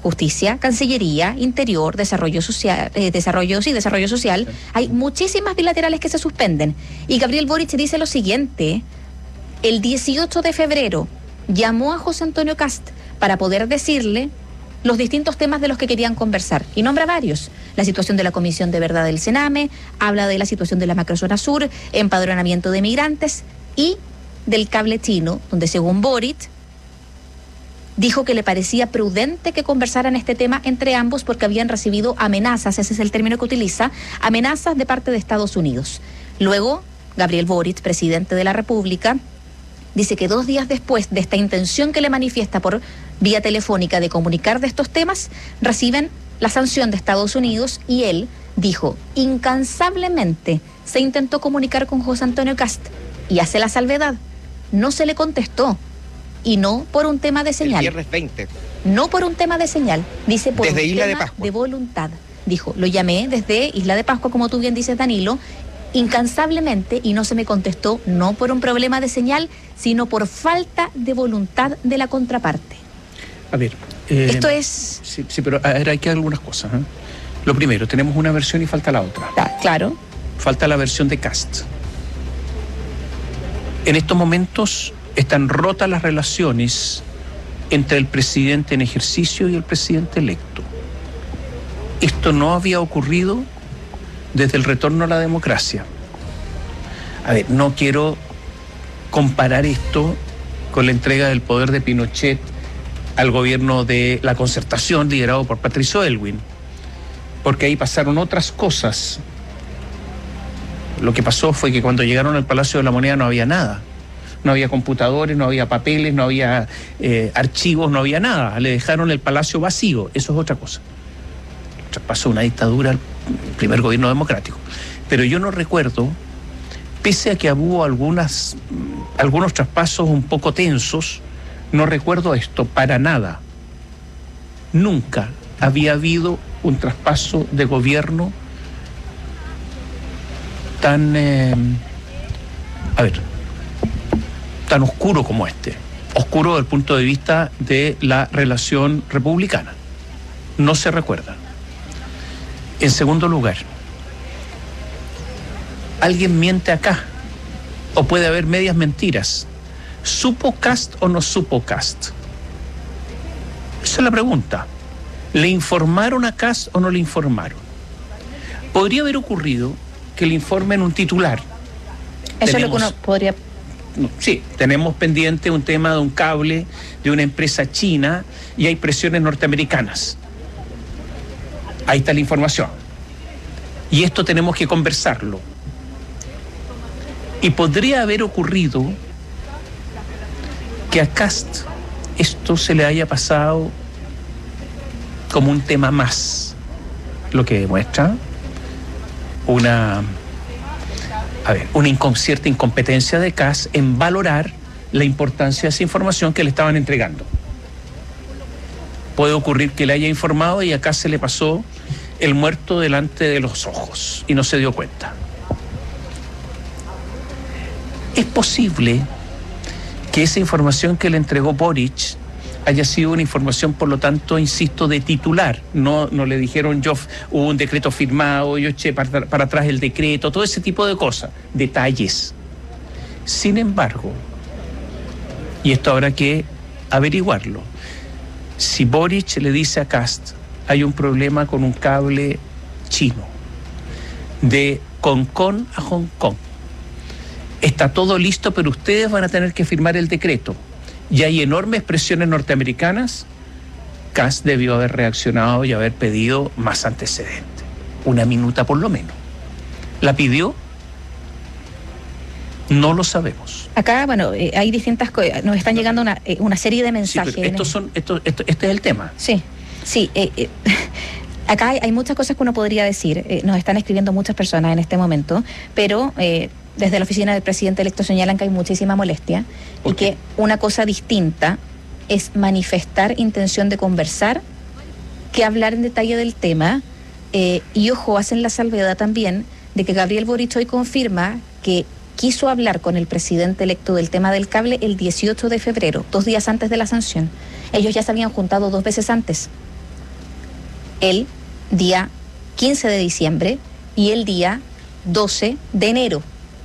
S2: Justicia, Cancillería, Interior, Desarrollo Social, Desarrollo Social. Hay muchísimas bilaterales que se suspenden. Y Gabriel Boric dice lo siguiente: el 18 de febrero llamó a José Antonio Kast para poder decirle los distintos temas de los que querían conversar. Y nombra varios. La situación de la Comisión de Verdad del Sename, habla de la situación de la macrozona sur, empadronamiento de migrantes y del cable chino, donde según Boric dijo que le parecía prudente que conversaran este tema entre ambos porque habían recibido amenazas, ese es el término que utiliza, amenazas de parte de Estados Unidos. Luego, Gabriel Boric, presidente de la República, dice que 2 días después de esta intención que le manifiesta por vía telefónica de comunicar de estos temas, reciben la sanción de Estados Unidos y él dijo, incansablemente se intentó comunicar con José Antonio Kast y hace la salvedad, no se le contestó y no por un tema de señal.
S14: El viernes 20.
S2: No por un tema de señal, dice por
S14: desde
S2: un
S14: Isla
S2: tema
S14: de Pascua.
S2: De voluntad. Dijo, lo llamé desde Isla de Pascua, como tú bien dices, Danilo, incansablemente y no se me contestó, no por un problema de señal, sino por falta de voluntad de la contraparte.
S1: A ver.
S2: Esto es...
S1: Sí, pero a ver, hay que dar algunas cosas. Lo primero, tenemos una versión y falta la otra.
S2: Claro.
S1: Falta la versión de Kast. En estos momentos están rotas las relaciones entre el presidente en ejercicio y el presidente electo. Esto no había ocurrido desde el retorno a la democracia. A ver, no quiero comparar esto con la entrega del poder de Pinochet al gobierno de la Concertación liderado por Patricio Aylwin, porque ahí pasaron otras cosas. Lo que pasó fue que cuando llegaron al Palacio de la Moneda no había nada. No había computadores, no había papeles, no había archivos, no había nada. Le dejaron el palacio vacío. Eso es otra cosa. Traspasó una dictadura al primer gobierno democrático. Pero yo no recuerdo, pese a que hubo algunos traspasos un poco tensos, no recuerdo esto para nada. Nunca había habido un traspaso de gobierno tan tan oscuro como este. Oscuro desde el punto de vista de la relación republicana. No se recuerda. En segundo lugar, alguien miente acá, o puede haber medias mentiras. ¿Supo Kast o no supo Kast? Esa es la pregunta. ¿Le informaron a Kast o no le informaron? Podría haber ocurrido que le informen un titular.
S2: Eso es lo que uno podría...
S1: Sí, tenemos pendiente un tema de un cable de una empresa china y hay presiones norteamericanas. Ahí está la información. Y esto tenemos que conversarlo. Y podría haber ocurrido que a Kast esto se le haya pasado como un tema más, lo que demuestra una cierta incompetencia de Kast en valorar la importancia de esa información que le estaban entregando. Puede ocurrir que le haya informado y a Kast se le pasó el muerto delante de los ojos y no se dio cuenta. Es posible que esa información que le entregó Boric haya sido una información, por lo tanto, insisto, de titular. No le dijeron hubo un decreto firmado, yo eché para atrás el decreto, todo ese tipo de cosas, detalles. Sin embargo, y esto habrá que averiguarlo, si Boric le dice a Kast, hay un problema con un cable chino, de Hong Kong a Hong Kong, está todo listo, pero ustedes van a tener que firmar el decreto. Y hay enormes presiones norteamericanas, Kast debió haber reaccionado y haber pedido más antecedentes. Una minuta por lo menos. ¿La pidió? No lo sabemos.
S2: Acá, hay distintas cosas. Nos están llegando una serie de mensajes.
S1: Sí, pero este es el tema.
S2: Sí. Acá hay muchas cosas que uno podría decir. Nos están escribiendo muchas personas en este momento, pero... desde la oficina del presidente electo señalan que hay muchísima molestia y que una cosa distinta es manifestar intención de conversar que hablar en detalle del tema. Y ojo, hacen la salvedad también de que Gabriel Boric hoy confirma que quiso hablar con el presidente electo del tema del cable el 18 de febrero, 2 días antes de la sanción. Ellos ya se habían juntado 2 veces antes el día 15 de diciembre y el día 12 de enero.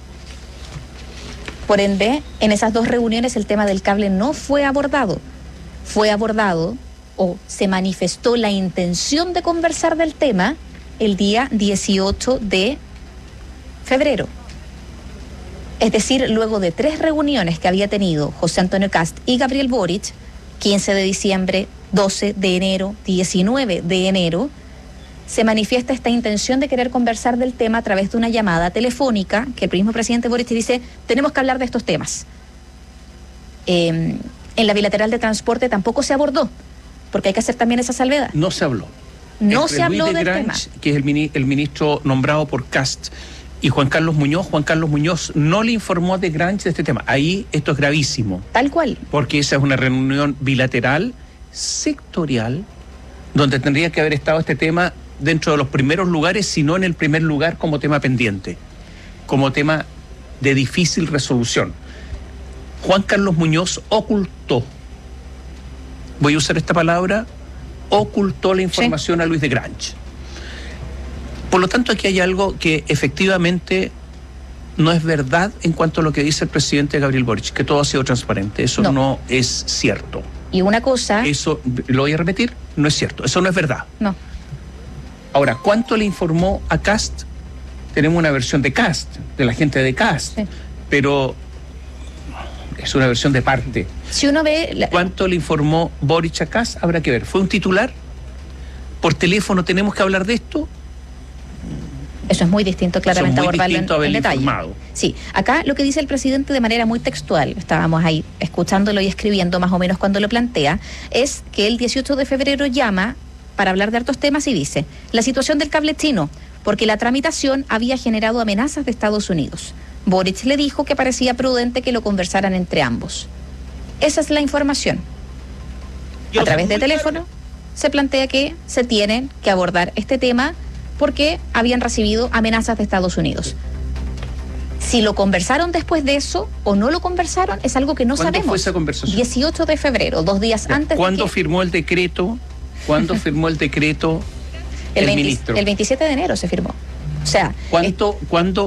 S2: Por ende, en esas dos reuniones el tema del cable no fue abordado. Fue abordado o se manifestó la intención de conversar del tema el día 18 de febrero. Es decir, luego de 3 reuniones que había tenido José Antonio Kast y Gabriel Boric, 15 de diciembre, 12 de enero, 19 de enero, se manifiesta esta intención de querer conversar del tema a través de una llamada telefónica que el mismo presidente Boric dice, tenemos que hablar de estos temas. En la bilateral de transporte tampoco se abordó, porque hay que hacer también esa salvedad.
S1: No se habló.
S2: No se habló del
S1: Grange,
S2: tema.
S1: Que es el ministro nombrado por Kast, y Juan Carlos Muñoz no le informó a de Grange de este tema. Ahí esto es gravísimo.
S2: Tal cual.
S1: Porque esa es una reunión bilateral, sectorial, donde tendría que haber estado este tema dentro de los primeros lugares, si no en el primer lugar como tema pendiente, como tema de difícil resolución. Juan Carlos Muñoz ocultó, voy a usar esta palabra, ocultó la información a Luis de Grange. Por lo tanto, aquí hay algo que efectivamente no es verdad en cuanto a lo que dice el presidente Gabriel Boric, que todo ha sido transparente. Eso no es cierto.
S2: Y una cosa...
S1: Eso, lo voy a repetir, no es cierto. Eso no es verdad.
S2: No.
S1: Ahora, ¿cuánto le informó a Kast? Tenemos una versión de Kast, de la gente de Kast, pero es una versión de parte.
S2: Si uno ve...
S1: ¿Cuánto le informó Boric a Kast? Habrá que ver. ¿Fue un titular? ¿Por teléfono tenemos que hablar de esto?
S2: Eso es muy distinto, claramente, abordarlo en detalle.
S1: Informado.
S2: Sí, acá lo que dice el presidente de manera muy textual, estábamos ahí escuchándolo y escribiendo más o menos cuando lo plantea, es que el 18 de febrero llama para hablar de hartos temas y dice, la situación del cable chino, porque la tramitación había generado amenazas de Estados Unidos. Boric le dijo que parecía prudente que lo conversaran entre ambos. Esa es la información. A través de teléfono se plantea que se tienen que abordar este tema porque habían recibido amenazas de Estados Unidos. Si lo conversaron después de eso o no lo conversaron es algo que no sabemos.
S1: ¿Cuándo fue esa conversación?
S2: 18 de febrero, 2 días antes.
S1: ¿Cuándo firmó el decreto? ¿Cuándo firmó el decreto el ministro?
S2: El 27 de enero se firmó. O sea,
S1: ¿cuándo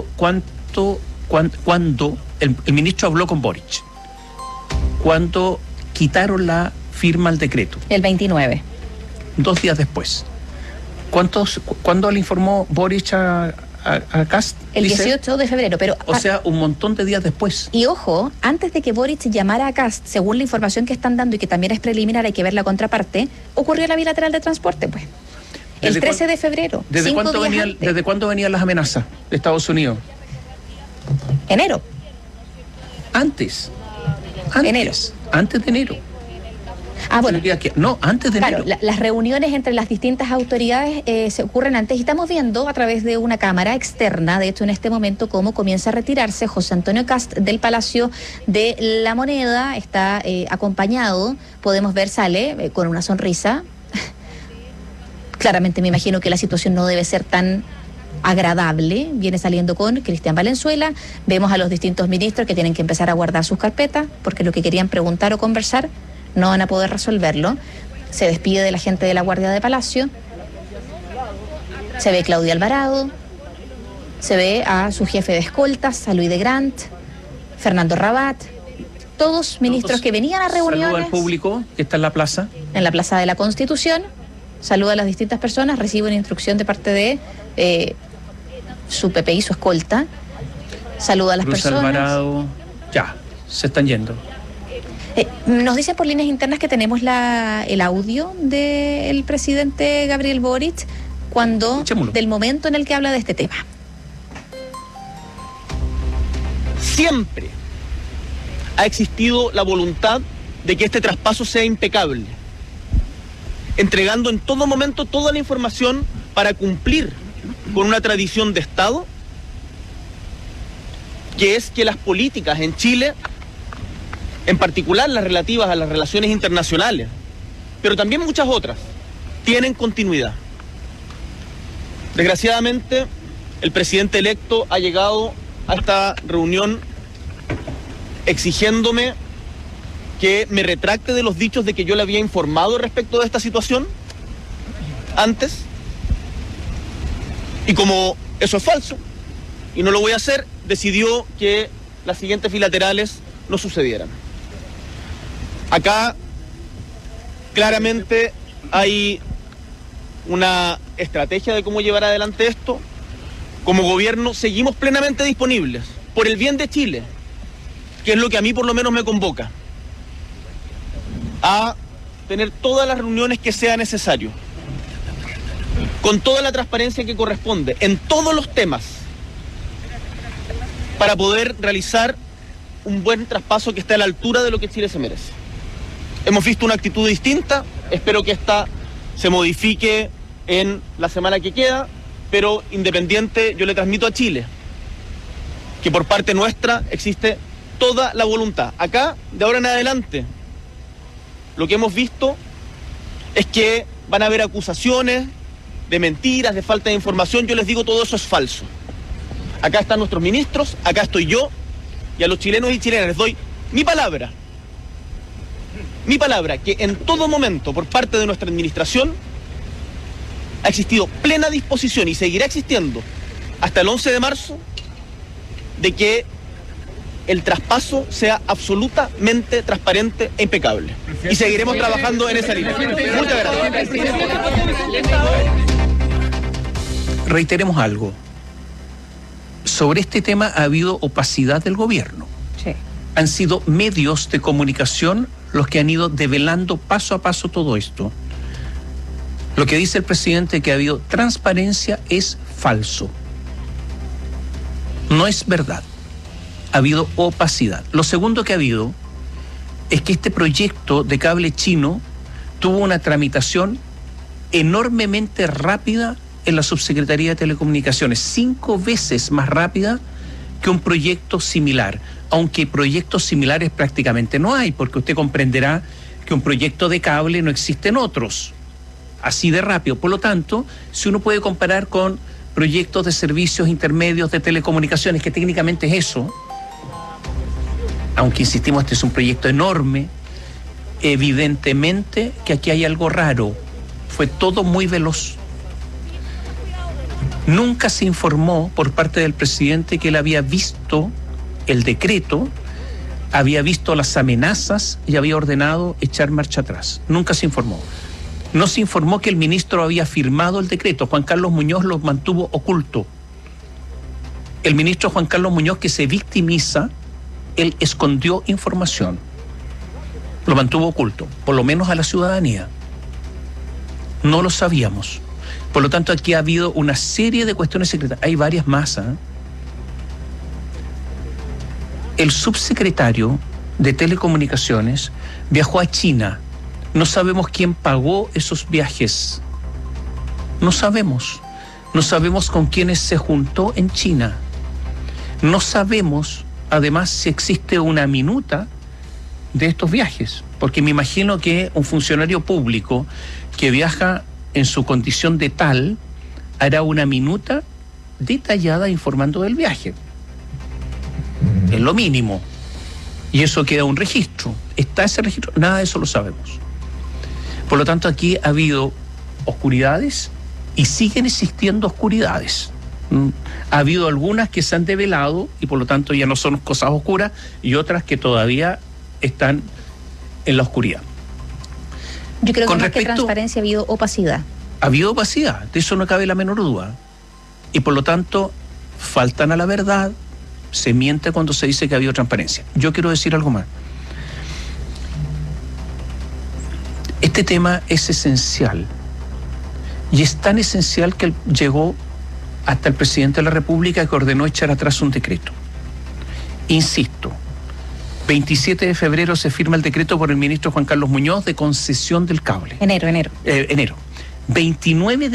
S1: el ministro habló con Boric? ¿Cuándo quitaron la firma al decreto?
S2: El 29.
S1: 2 días después. ¿Cuándo le informó Boric a Kast?
S2: El 18 de febrero, pero...
S1: O sea, un montón de días después.
S2: Y ojo, antes de que Boric llamara a Kast, según la información que están dando y que también es preliminar, hay que ver la contraparte, ocurrió la bilateral de transporte, pues. El 13 de febrero.
S1: ¿Desde cuándo venían las amenazas de Estados Unidos?
S2: Enero.
S1: Antes.
S2: Enero.
S1: Antes de enero.
S2: Ah, bueno.
S1: No, antes de enero.
S2: Claro, las reuniones entre las distintas autoridades se ocurren antes y estamos viendo a través de una cámara externa, de hecho en este momento, cómo comienza a retirarse José Antonio Kast del Palacio de la Moneda, está acompañado, podemos ver, sale con una sonrisa. Claramente me imagino que la situación no debe ser tan agradable, viene saliendo con Cristian Valenzuela, vemos a los distintos ministros que tienen que empezar a guardar sus carpetas, porque lo que querían preguntar o conversar no van a poder resolverlo. Se despide de la gente de la Guardia de Palacio, se ve Claudia Alvarado, se ve a su jefe de escoltas, a Luis de Grant, Fernando Rabat, todos ministros que venían a reuniones.
S1: Saluda al público que está en la plaza.
S2: En la Plaza de la Constitución, saluda a las distintas personas, recibe una instrucción de parte de su PPI, su escolta, saluda a las
S1: Cruz
S2: personas.
S1: Alvarado, ya, se están yendo.
S2: Nos dicen por líneas internas que tenemos el audio del presidente Gabriel Boric del momento en el que habla de este tema.
S30: Siempre ha existido la voluntad de que este traspaso sea impecable, entregando en todo momento toda la información para cumplir con una tradición de Estado, que es que las políticas en Chile, en particular las relativas a las relaciones internacionales, pero también muchas otras, tienen continuidad. Desgraciadamente, el presidente electo ha llegado a esta reunión exigiéndome que me retracte de los dichos de que yo le había informado respecto de esta situación, antes, y como eso es falso y no lo voy a hacer, decidió que las siguientes bilaterales no sucedieran. Acá claramente hay una estrategia de cómo llevar adelante esto. Como gobierno seguimos plenamente disponibles, por el bien de Chile, que es lo que a mí por lo menos me convoca, a tener todas las reuniones que sea necesario, con toda la transparencia que corresponde, en todos los temas, para poder realizar un buen traspaso que esté a la altura de lo que Chile se merece. Hemos visto una actitud distinta, espero que esta se modifique en la semana que queda, pero independiente, yo le transmito a Chile que por parte nuestra existe toda la voluntad. Acá, de ahora en adelante, lo que hemos visto es que van a haber acusaciones de mentiras, de falta de información. Yo les digo, todo eso es falso. Acá están nuestros ministros, acá estoy yo, y a los chilenos y chilenas les doy mi palabra, que en todo momento por parte de nuestra administración ha existido plena disposición y seguirá existiendo hasta el 11 de marzo de que el traspaso sea absolutamente transparente e impecable. Y seguiremos trabajando en esa línea. Muchas gracias.
S1: Reiteremos algo. Sobre este tema ha habido opacidad del gobierno.
S2: Sí.
S1: Han sido medios de comunicación los que han ido develando paso a paso todo esto. Lo que dice el presidente que ha habido transparencia es falso. No es verdad. Ha habido opacidad. Lo segundo que ha habido es que este proyecto de cable chino tuvo una tramitación enormemente rápida en la Subsecretaría de Telecomunicaciones, 5 veces más rápida que un proyecto similar, aunque proyectos similares prácticamente no hay, porque usted comprenderá que un proyecto de cable no existen otros, así de rápido. Por lo tanto, si uno puede comparar con proyectos de servicios intermedios de telecomunicaciones, que técnicamente es eso, aunque insistimos, este es un proyecto enorme, evidentemente que aquí hay algo raro. Fue todo muy veloz. Nunca se informó por parte del presidente que él había visto el decreto, había visto las amenazas y había ordenado echar marcha atrás. Nunca se informó. No se informó que el ministro había firmado el decreto. Juan Carlos Muñoz lo mantuvo oculto. El ministro Juan Carlos Muñoz, que se victimiza, él escondió información. Lo mantuvo oculto, por lo menos a la ciudadanía. No lo sabíamos. Por lo tanto, aquí ha habido una serie de cuestiones secretas. Hay varias más, ¿eh? El subsecretario de Telecomunicaciones viajó a China. No sabemos quién pagó esos viajes. No sabemos. No sabemos con quiénes se juntó en China. No sabemos, además, si existe una minuta de estos viajes. Porque me imagino que un funcionario público que viaja en su condición de tal hará una minuta detallada informando del viaje. Es lo mínimo. Y eso queda un registro. ¿Está ese registro? Nada de eso lo sabemos. Por lo tanto, aquí ha habido oscuridades y siguen existiendo oscuridades. Ha habido algunas que se han develado y por lo tanto ya no son cosas oscuras, y otras que todavía están en la oscuridad.
S2: Yo creo que más que transparencia ha habido opacidad.
S1: Ha habido opacidad, de eso no cabe la menor duda. Y por lo tanto, faltan a la verdad, se miente cuando se dice que ha habido transparencia. Yo quiero decir algo más. Este tema es esencial. Y es tan esencial que llegó hasta el presidente de la República, que ordenó echar atrás un decreto. Insisto, 27 de febrero se firma el decreto por el ministro Juan Carlos Muñoz de concesión del cable.
S2: Enero.
S1: 29 de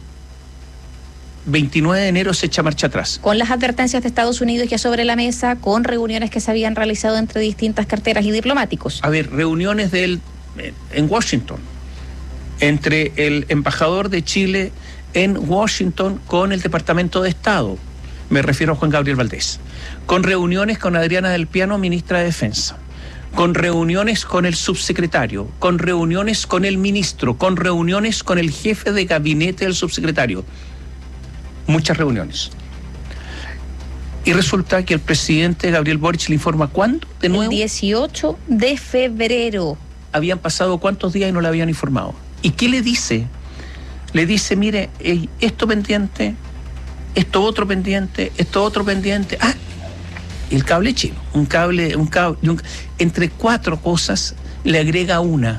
S1: enero se echa marcha atrás.
S2: Con las advertencias de Estados Unidos ya sobre la mesa, con reuniones que se habían realizado entre distintas carteras y diplomáticos.
S1: A ver, reuniones en Washington, entre el embajador de Chile en Washington con el Departamento de Estado, me refiero a Juan Gabriel Valdés, con reuniones con Adriana del Piano, ministra de Defensa, con reuniones con el subsecretario, con reuniones con el ministro, con reuniones con el jefe de gabinete del subsecretario. Muchas reuniones. Y resulta que el presidente Gabriel Boric le informa ¿cuándo? De nuevo.
S2: El 18 de febrero.
S1: Habían pasado cuántos días y no le habían informado. ¿Y qué le dice? Le dice, mire, esto pendiente, esto otro pendiente, esto otro pendiente. Ah, el cable chino. Entre 4 cosas le agrega una.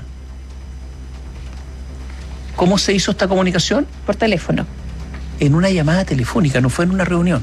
S1: ¿Cómo se hizo esta comunicación?
S2: Por teléfono.
S1: En una llamada telefónica, no fue en una reunión.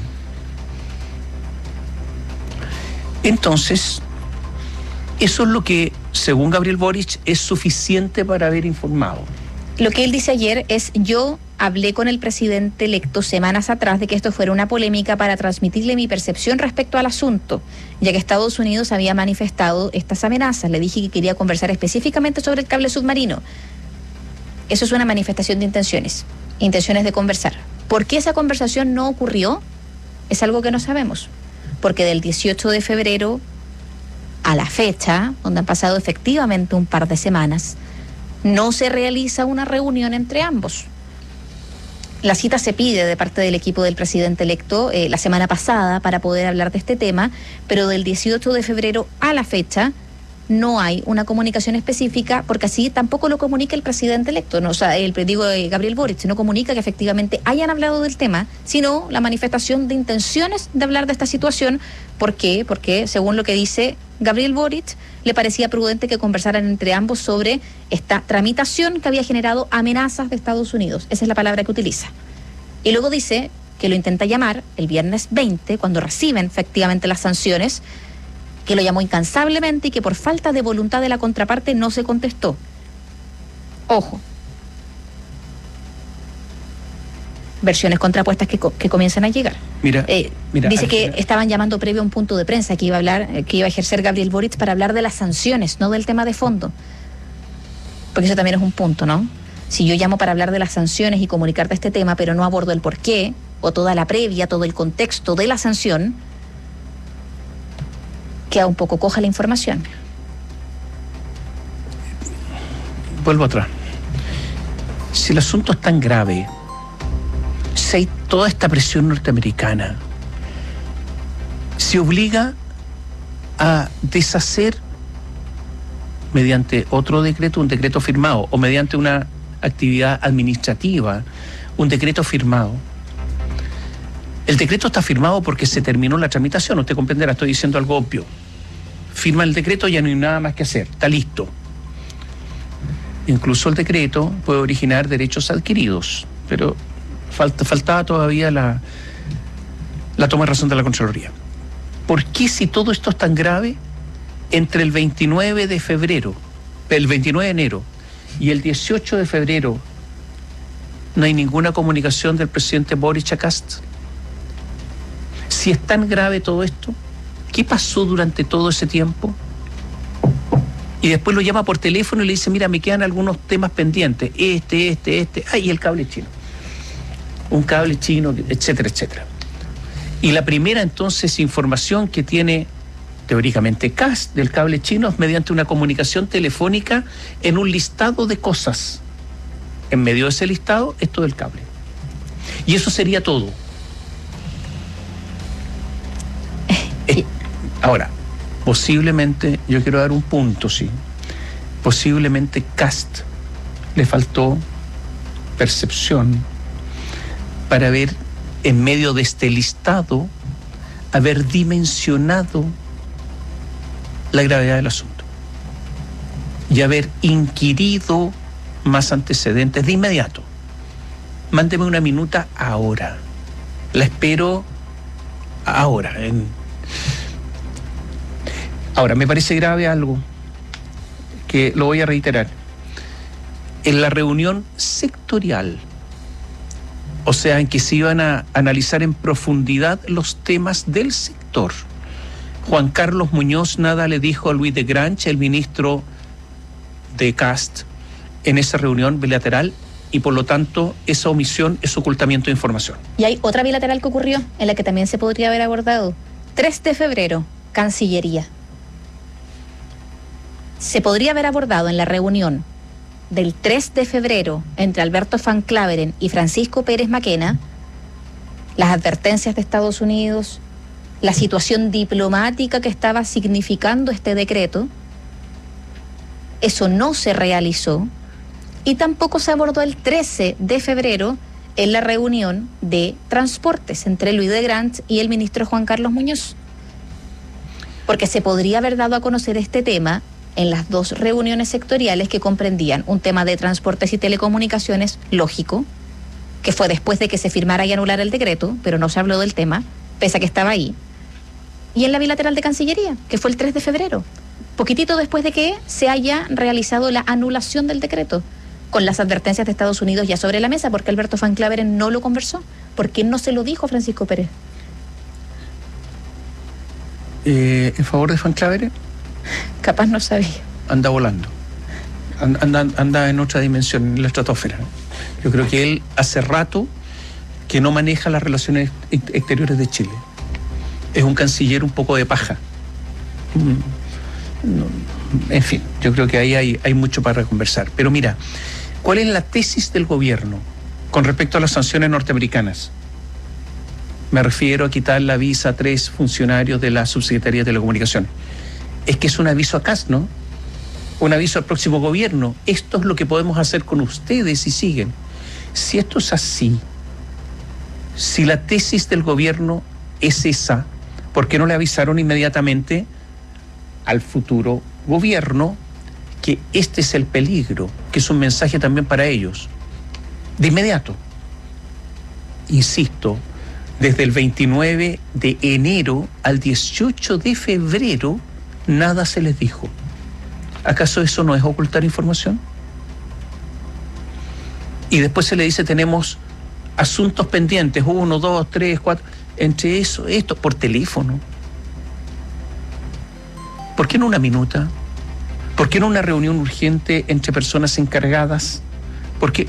S1: Entonces, eso es lo que, según Gabriel Boric, es suficiente para haber informado.
S2: Lo que él dice ayer es: yo hablé con el presidente electo semanas atrás de que esto fuera una polémica para transmitirle mi percepción respecto al asunto, ya que Estados Unidos había manifestado estas amenazas. Le dije que quería conversar específicamente sobre el cable submarino. Eso es una manifestación de intenciones de conversar. ¿Por qué esa conversación no ocurrió? Es algo que no sabemos. Porque del 18 de febrero a la fecha, donde han pasado efectivamente un par de semanas, no se realiza una reunión entre ambos. La cita se pide de parte del equipo del presidente electo la semana pasada para poder hablar de este tema, pero del 18 de febrero a la fecha no hay una comunicación específica, porque así tampoco lo comunica el presidente electo, no, o sea, Gabriel Boric no comunica que efectivamente hayan hablado del tema, sino la manifestación de intenciones de hablar de esta situación. ¿Por qué? Porque, según lo que dice Gabriel Boric, le parecía prudente que conversaran entre ambos sobre esta tramitación que había generado amenazas de Estados Unidos. Esa es la palabra que utiliza. Y luego dice que lo intenta llamar el viernes 20, cuando reciben efectivamente las sanciones, que lo llamó incansablemente y que por falta de voluntad de la contraparte no se contestó. Ojo. Versiones contrapuestas que comienzan a llegar.
S1: Mira,
S2: dice que estaban llamando previo a un punto de prensa que iba a ejercer Gabriel Boric para hablar de las sanciones, no del tema de fondo. Porque eso también es un punto, ¿no? Si yo llamo para hablar de las sanciones y comunicarte este tema, pero no abordo el porqué, o toda la previa, todo el contexto de la sanción, queda un poco coja la información.
S1: Vuelvo atrás. Si el asunto es tan grave, si hay toda esta presión norteamericana, se obliga a deshacer mediante otro decreto, un decreto firmado, o mediante una actividad administrativa, un decreto firmado. El decreto está firmado porque se terminó la tramitación, usted comprenderá, estoy diciendo algo obvio. Firma el decreto, ya no hay nada más que hacer, está listo. Incluso el decreto puede originar derechos adquiridos, pero faltaba todavía la toma de razón de la Contraloría. ¿Por qué, si todo esto es tan grave, entre el 29 de febrero, el 29 de enero y el 18 de febrero no hay ninguna comunicación del presidente Boric a Kast? Si es tan grave todo esto, ¿qué pasó durante todo ese tiempo? Y después lo llama por teléfono y le dice, mira, me quedan algunos temas pendientes, y el cable chino. Un cable chino, etcétera, etcétera. Y la primera entonces información que tiene teóricamente Kast del cable chino es mediante una comunicación telefónica en un listado de cosas. En medio de ese listado, esto del cable. Y eso sería todo. Ahora, posiblemente, yo quiero dar un punto, sí. Posiblemente Kast le faltó percepción para ver, en medio de este listado, haber dimensionado la gravedad del asunto y haber inquirido más antecedentes de inmediato. Mándeme una minuta ahora. La espero ahora. Ahora, me parece grave algo que lo voy a reiterar. En la reunión sectorial, o sea, en que se iban a analizar en profundidad los temas del sector, Juan Carlos Muñoz nada le dijo a Luis de Grange, el ministro de Kast, en esa reunión bilateral, y por lo tanto esa omisión es ocultamiento de información.
S2: Y hay otra bilateral que ocurrió, en la que también se podría haber abordado. 3 de febrero, Cancillería. se podría haber abordado en la reunión del 3 de febrero entre Alberto Van Claveren y Francisco Pérez Maquena, las advertencias de Estados Unidos, la situación diplomática que estaba significando este decreto. Eso no se realizó y tampoco se abordó el 13 de febrero en la reunión de transportes entre Luis de Grant y el ministro Juan Carlos Muñoz. Porque se podría haber dado a conocer este tema en las dos reuniones sectoriales que comprendían un tema de transportes y telecomunicaciones, lógico, que fue después de que se firmara y anulara el decreto, pero no se habló del tema, pese a que estaba ahí. Y en la bilateral de Cancillería, que fue el 3 de febrero, poquitito después de que se haya realizado la anulación del decreto, con las advertencias de Estados Unidos ya sobre la mesa, porque Alberto Van Claveren no lo conversó. ¿Por qué no se lo dijo Francisco Pérez?
S1: ¿En favor de Van Claveren?
S2: Capaz no sabía.
S1: Anda volando. Anda en otra dimensión, en la estratosfera. Yo creo que él hace rato que no maneja las relaciones exteriores de Chile. Es un canciller un poco de paja. En fin, yo creo que ahí hay mucho para conversar. Pero mira, ¿cuál es la tesis del gobierno con respecto a las sanciones norteamericanas? Me refiero a quitar la visa a 3 funcionarios de la Subsecretaría de Telecomunicaciones. Es que es un aviso a CAS, ¿no? Un aviso al próximo gobierno. Esto es lo que podemos hacer con ustedes si siguen. Si esto es así, si la tesis del gobierno es esa, ¿por qué no le avisaron inmediatamente al futuro gobierno que este es el peligro, que es un mensaje también para ellos? De inmediato. Insisto, desde el 29 de enero al 18 de febrero, nada se les dijo. ¿Acaso eso no es ocultar información? Y después se le dice, tenemos asuntos pendientes, 1, 2, 3, 4, entre eso, esto, por teléfono. ¿Por qué no una minuta? ¿Por qué no una reunión urgente entre personas encargadas? Porque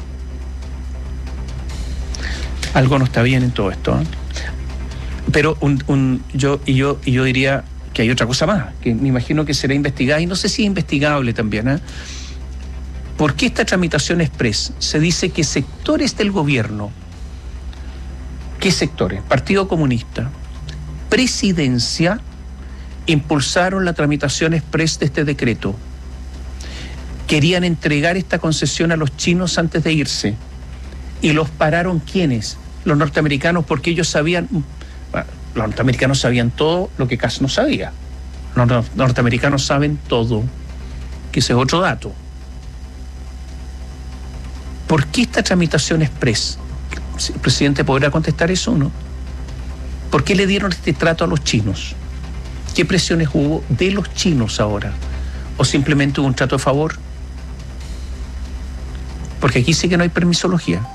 S1: algo no está bien en todo esto, ¿eh? Pero yo diría que hay otra cosa más, que me imagino que será investigada, y no sé si es investigable también, ¿eh? ¿Por qué esta tramitación express? Se dice que sectores del gobierno, ¿qué sectores? Partido Comunista, Presidencia, impulsaron la tramitación express de este decreto. Querían entregar esta concesión a los chinos antes de irse. ¿Y los pararon quiénes? Los norteamericanos, porque ellos sabían... Bueno, los norteamericanos sabían todo lo que CAS no sabía. Los norteamericanos saben todo, que ese es otro dato. ¿Por qué esta tramitación express? ¿El presidente podrá contestar eso o no? ¿Por qué le dieron este trato a los chinos? ¿Qué presiones hubo de los chinos ahora? ¿O simplemente hubo un trato a favor? Porque aquí sí que no hay permisología.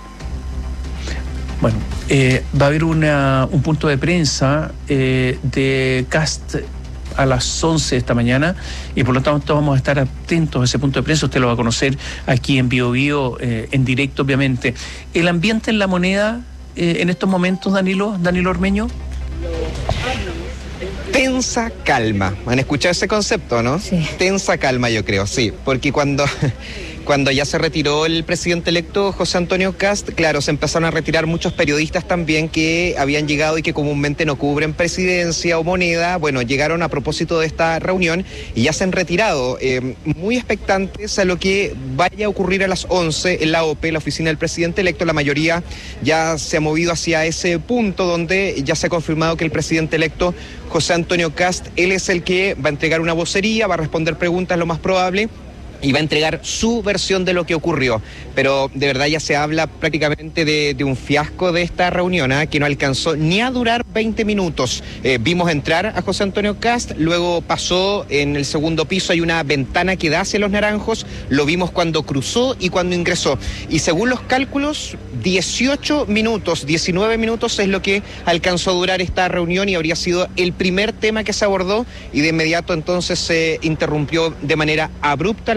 S1: Bueno, va a haber un punto de prensa de CAST a las 11 de esta mañana, y por lo tanto vamos a estar atentos a ese punto de prensa. Usted lo va a conocer aquí en Bio Bio, en directo, obviamente. El ambiente en La Moneda en estos momentos, Danilo Ormeño.
S29: Tensa calma. ¿Han escuchado ese concepto, no?
S2: Sí.
S29: Tensa calma, yo creo, sí. Porque cuando ya se retiró el presidente electo José Antonio Kast, claro, se empezaron a retirar muchos periodistas también que habían llegado y que comúnmente no cubren Presidencia o Moneda. Bueno, llegaron a propósito de esta reunión y ya se han retirado, muy expectantes a lo que vaya a ocurrir a las 11 en la OPE, la oficina del presidente electo. La mayoría ya se ha movido hacia ese punto donde ya se ha confirmado que el presidente electo José Antonio Kast, él es el que va a entregar una vocería, va a responder preguntas lo más probable, y va a entregar su versión de lo que ocurrió. Pero de verdad ya se habla prácticamente de un fiasco de esta reunión, que no alcanzó ni a durar 20 minutos. Vimos entrar a José Antonio Kast, luego pasó en el segundo piso, hay una ventana que da hacia Los Naranjos, lo vimos cuando cruzó y cuando ingresó. Y según los cálculos, 18 minutos, 19 minutos es lo que alcanzó a durar esta reunión, y habría sido el primer tema que se abordó, y de inmediato entonces se interrumpió de manera abrupta la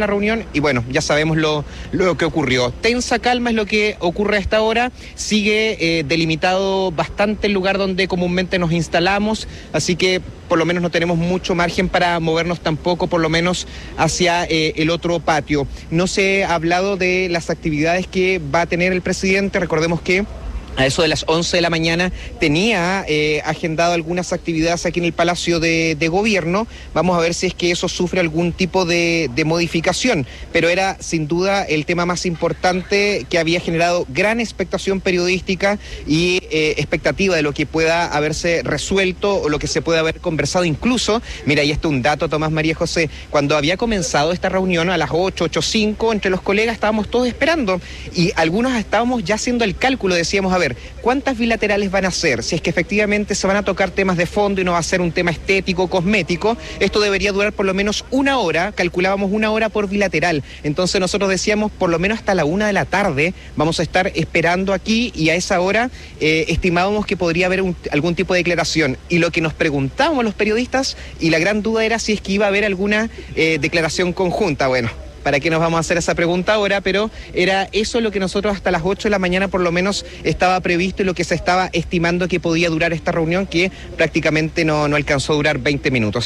S29: reunión y bueno, ya sabemos lo que ocurrió. Tensa calma es lo que ocurre a esta hora, sigue delimitado bastante el lugar donde comúnmente nos instalamos, así que por lo menos no tenemos mucho margen para movernos tampoco, por lo menos hacia el otro patio. No se ha hablado de las actividades que va a tener el presidente, recordemos que a eso de las 11 de la mañana tenía agendado algunas actividades aquí en el Palacio de Gobierno. Vamos a ver si es que eso sufre algún tipo de modificación, pero era sin duda el tema más importante que había generado gran expectación periodística y expectativa de lo que pueda haberse resuelto o lo que se pueda haber conversado incluso. Mira, y un dato, Tomás, María José, cuando había comenzado esta reunión a las 8:05, entre los colegas estábamos todos esperando y algunos estábamos ya haciendo el cálculo, decíamos, a ver, ¿cuántas bilaterales van a ser? Si es que efectivamente se van a tocar temas de fondo y no va a ser un tema estético, cosmético, esto debería durar por lo menos 1 hora, calculábamos 1 hora por bilateral. Entonces nosotros decíamos, por lo menos hasta la 1 de la tarde vamos a estar esperando aquí y a esa hora estimábamos que podría haber algún tipo de declaración. Y lo que nos preguntábamos los periodistas, y la gran duda era si es que iba a haber alguna declaración conjunta. Bueno, ¿para qué nos vamos a hacer esa pregunta ahora? Pero era eso lo que nosotros hasta las 8 de la mañana por lo menos estaba previsto y lo que se estaba estimando que podía durar esta reunión, que prácticamente no alcanzó a durar 20 minutos.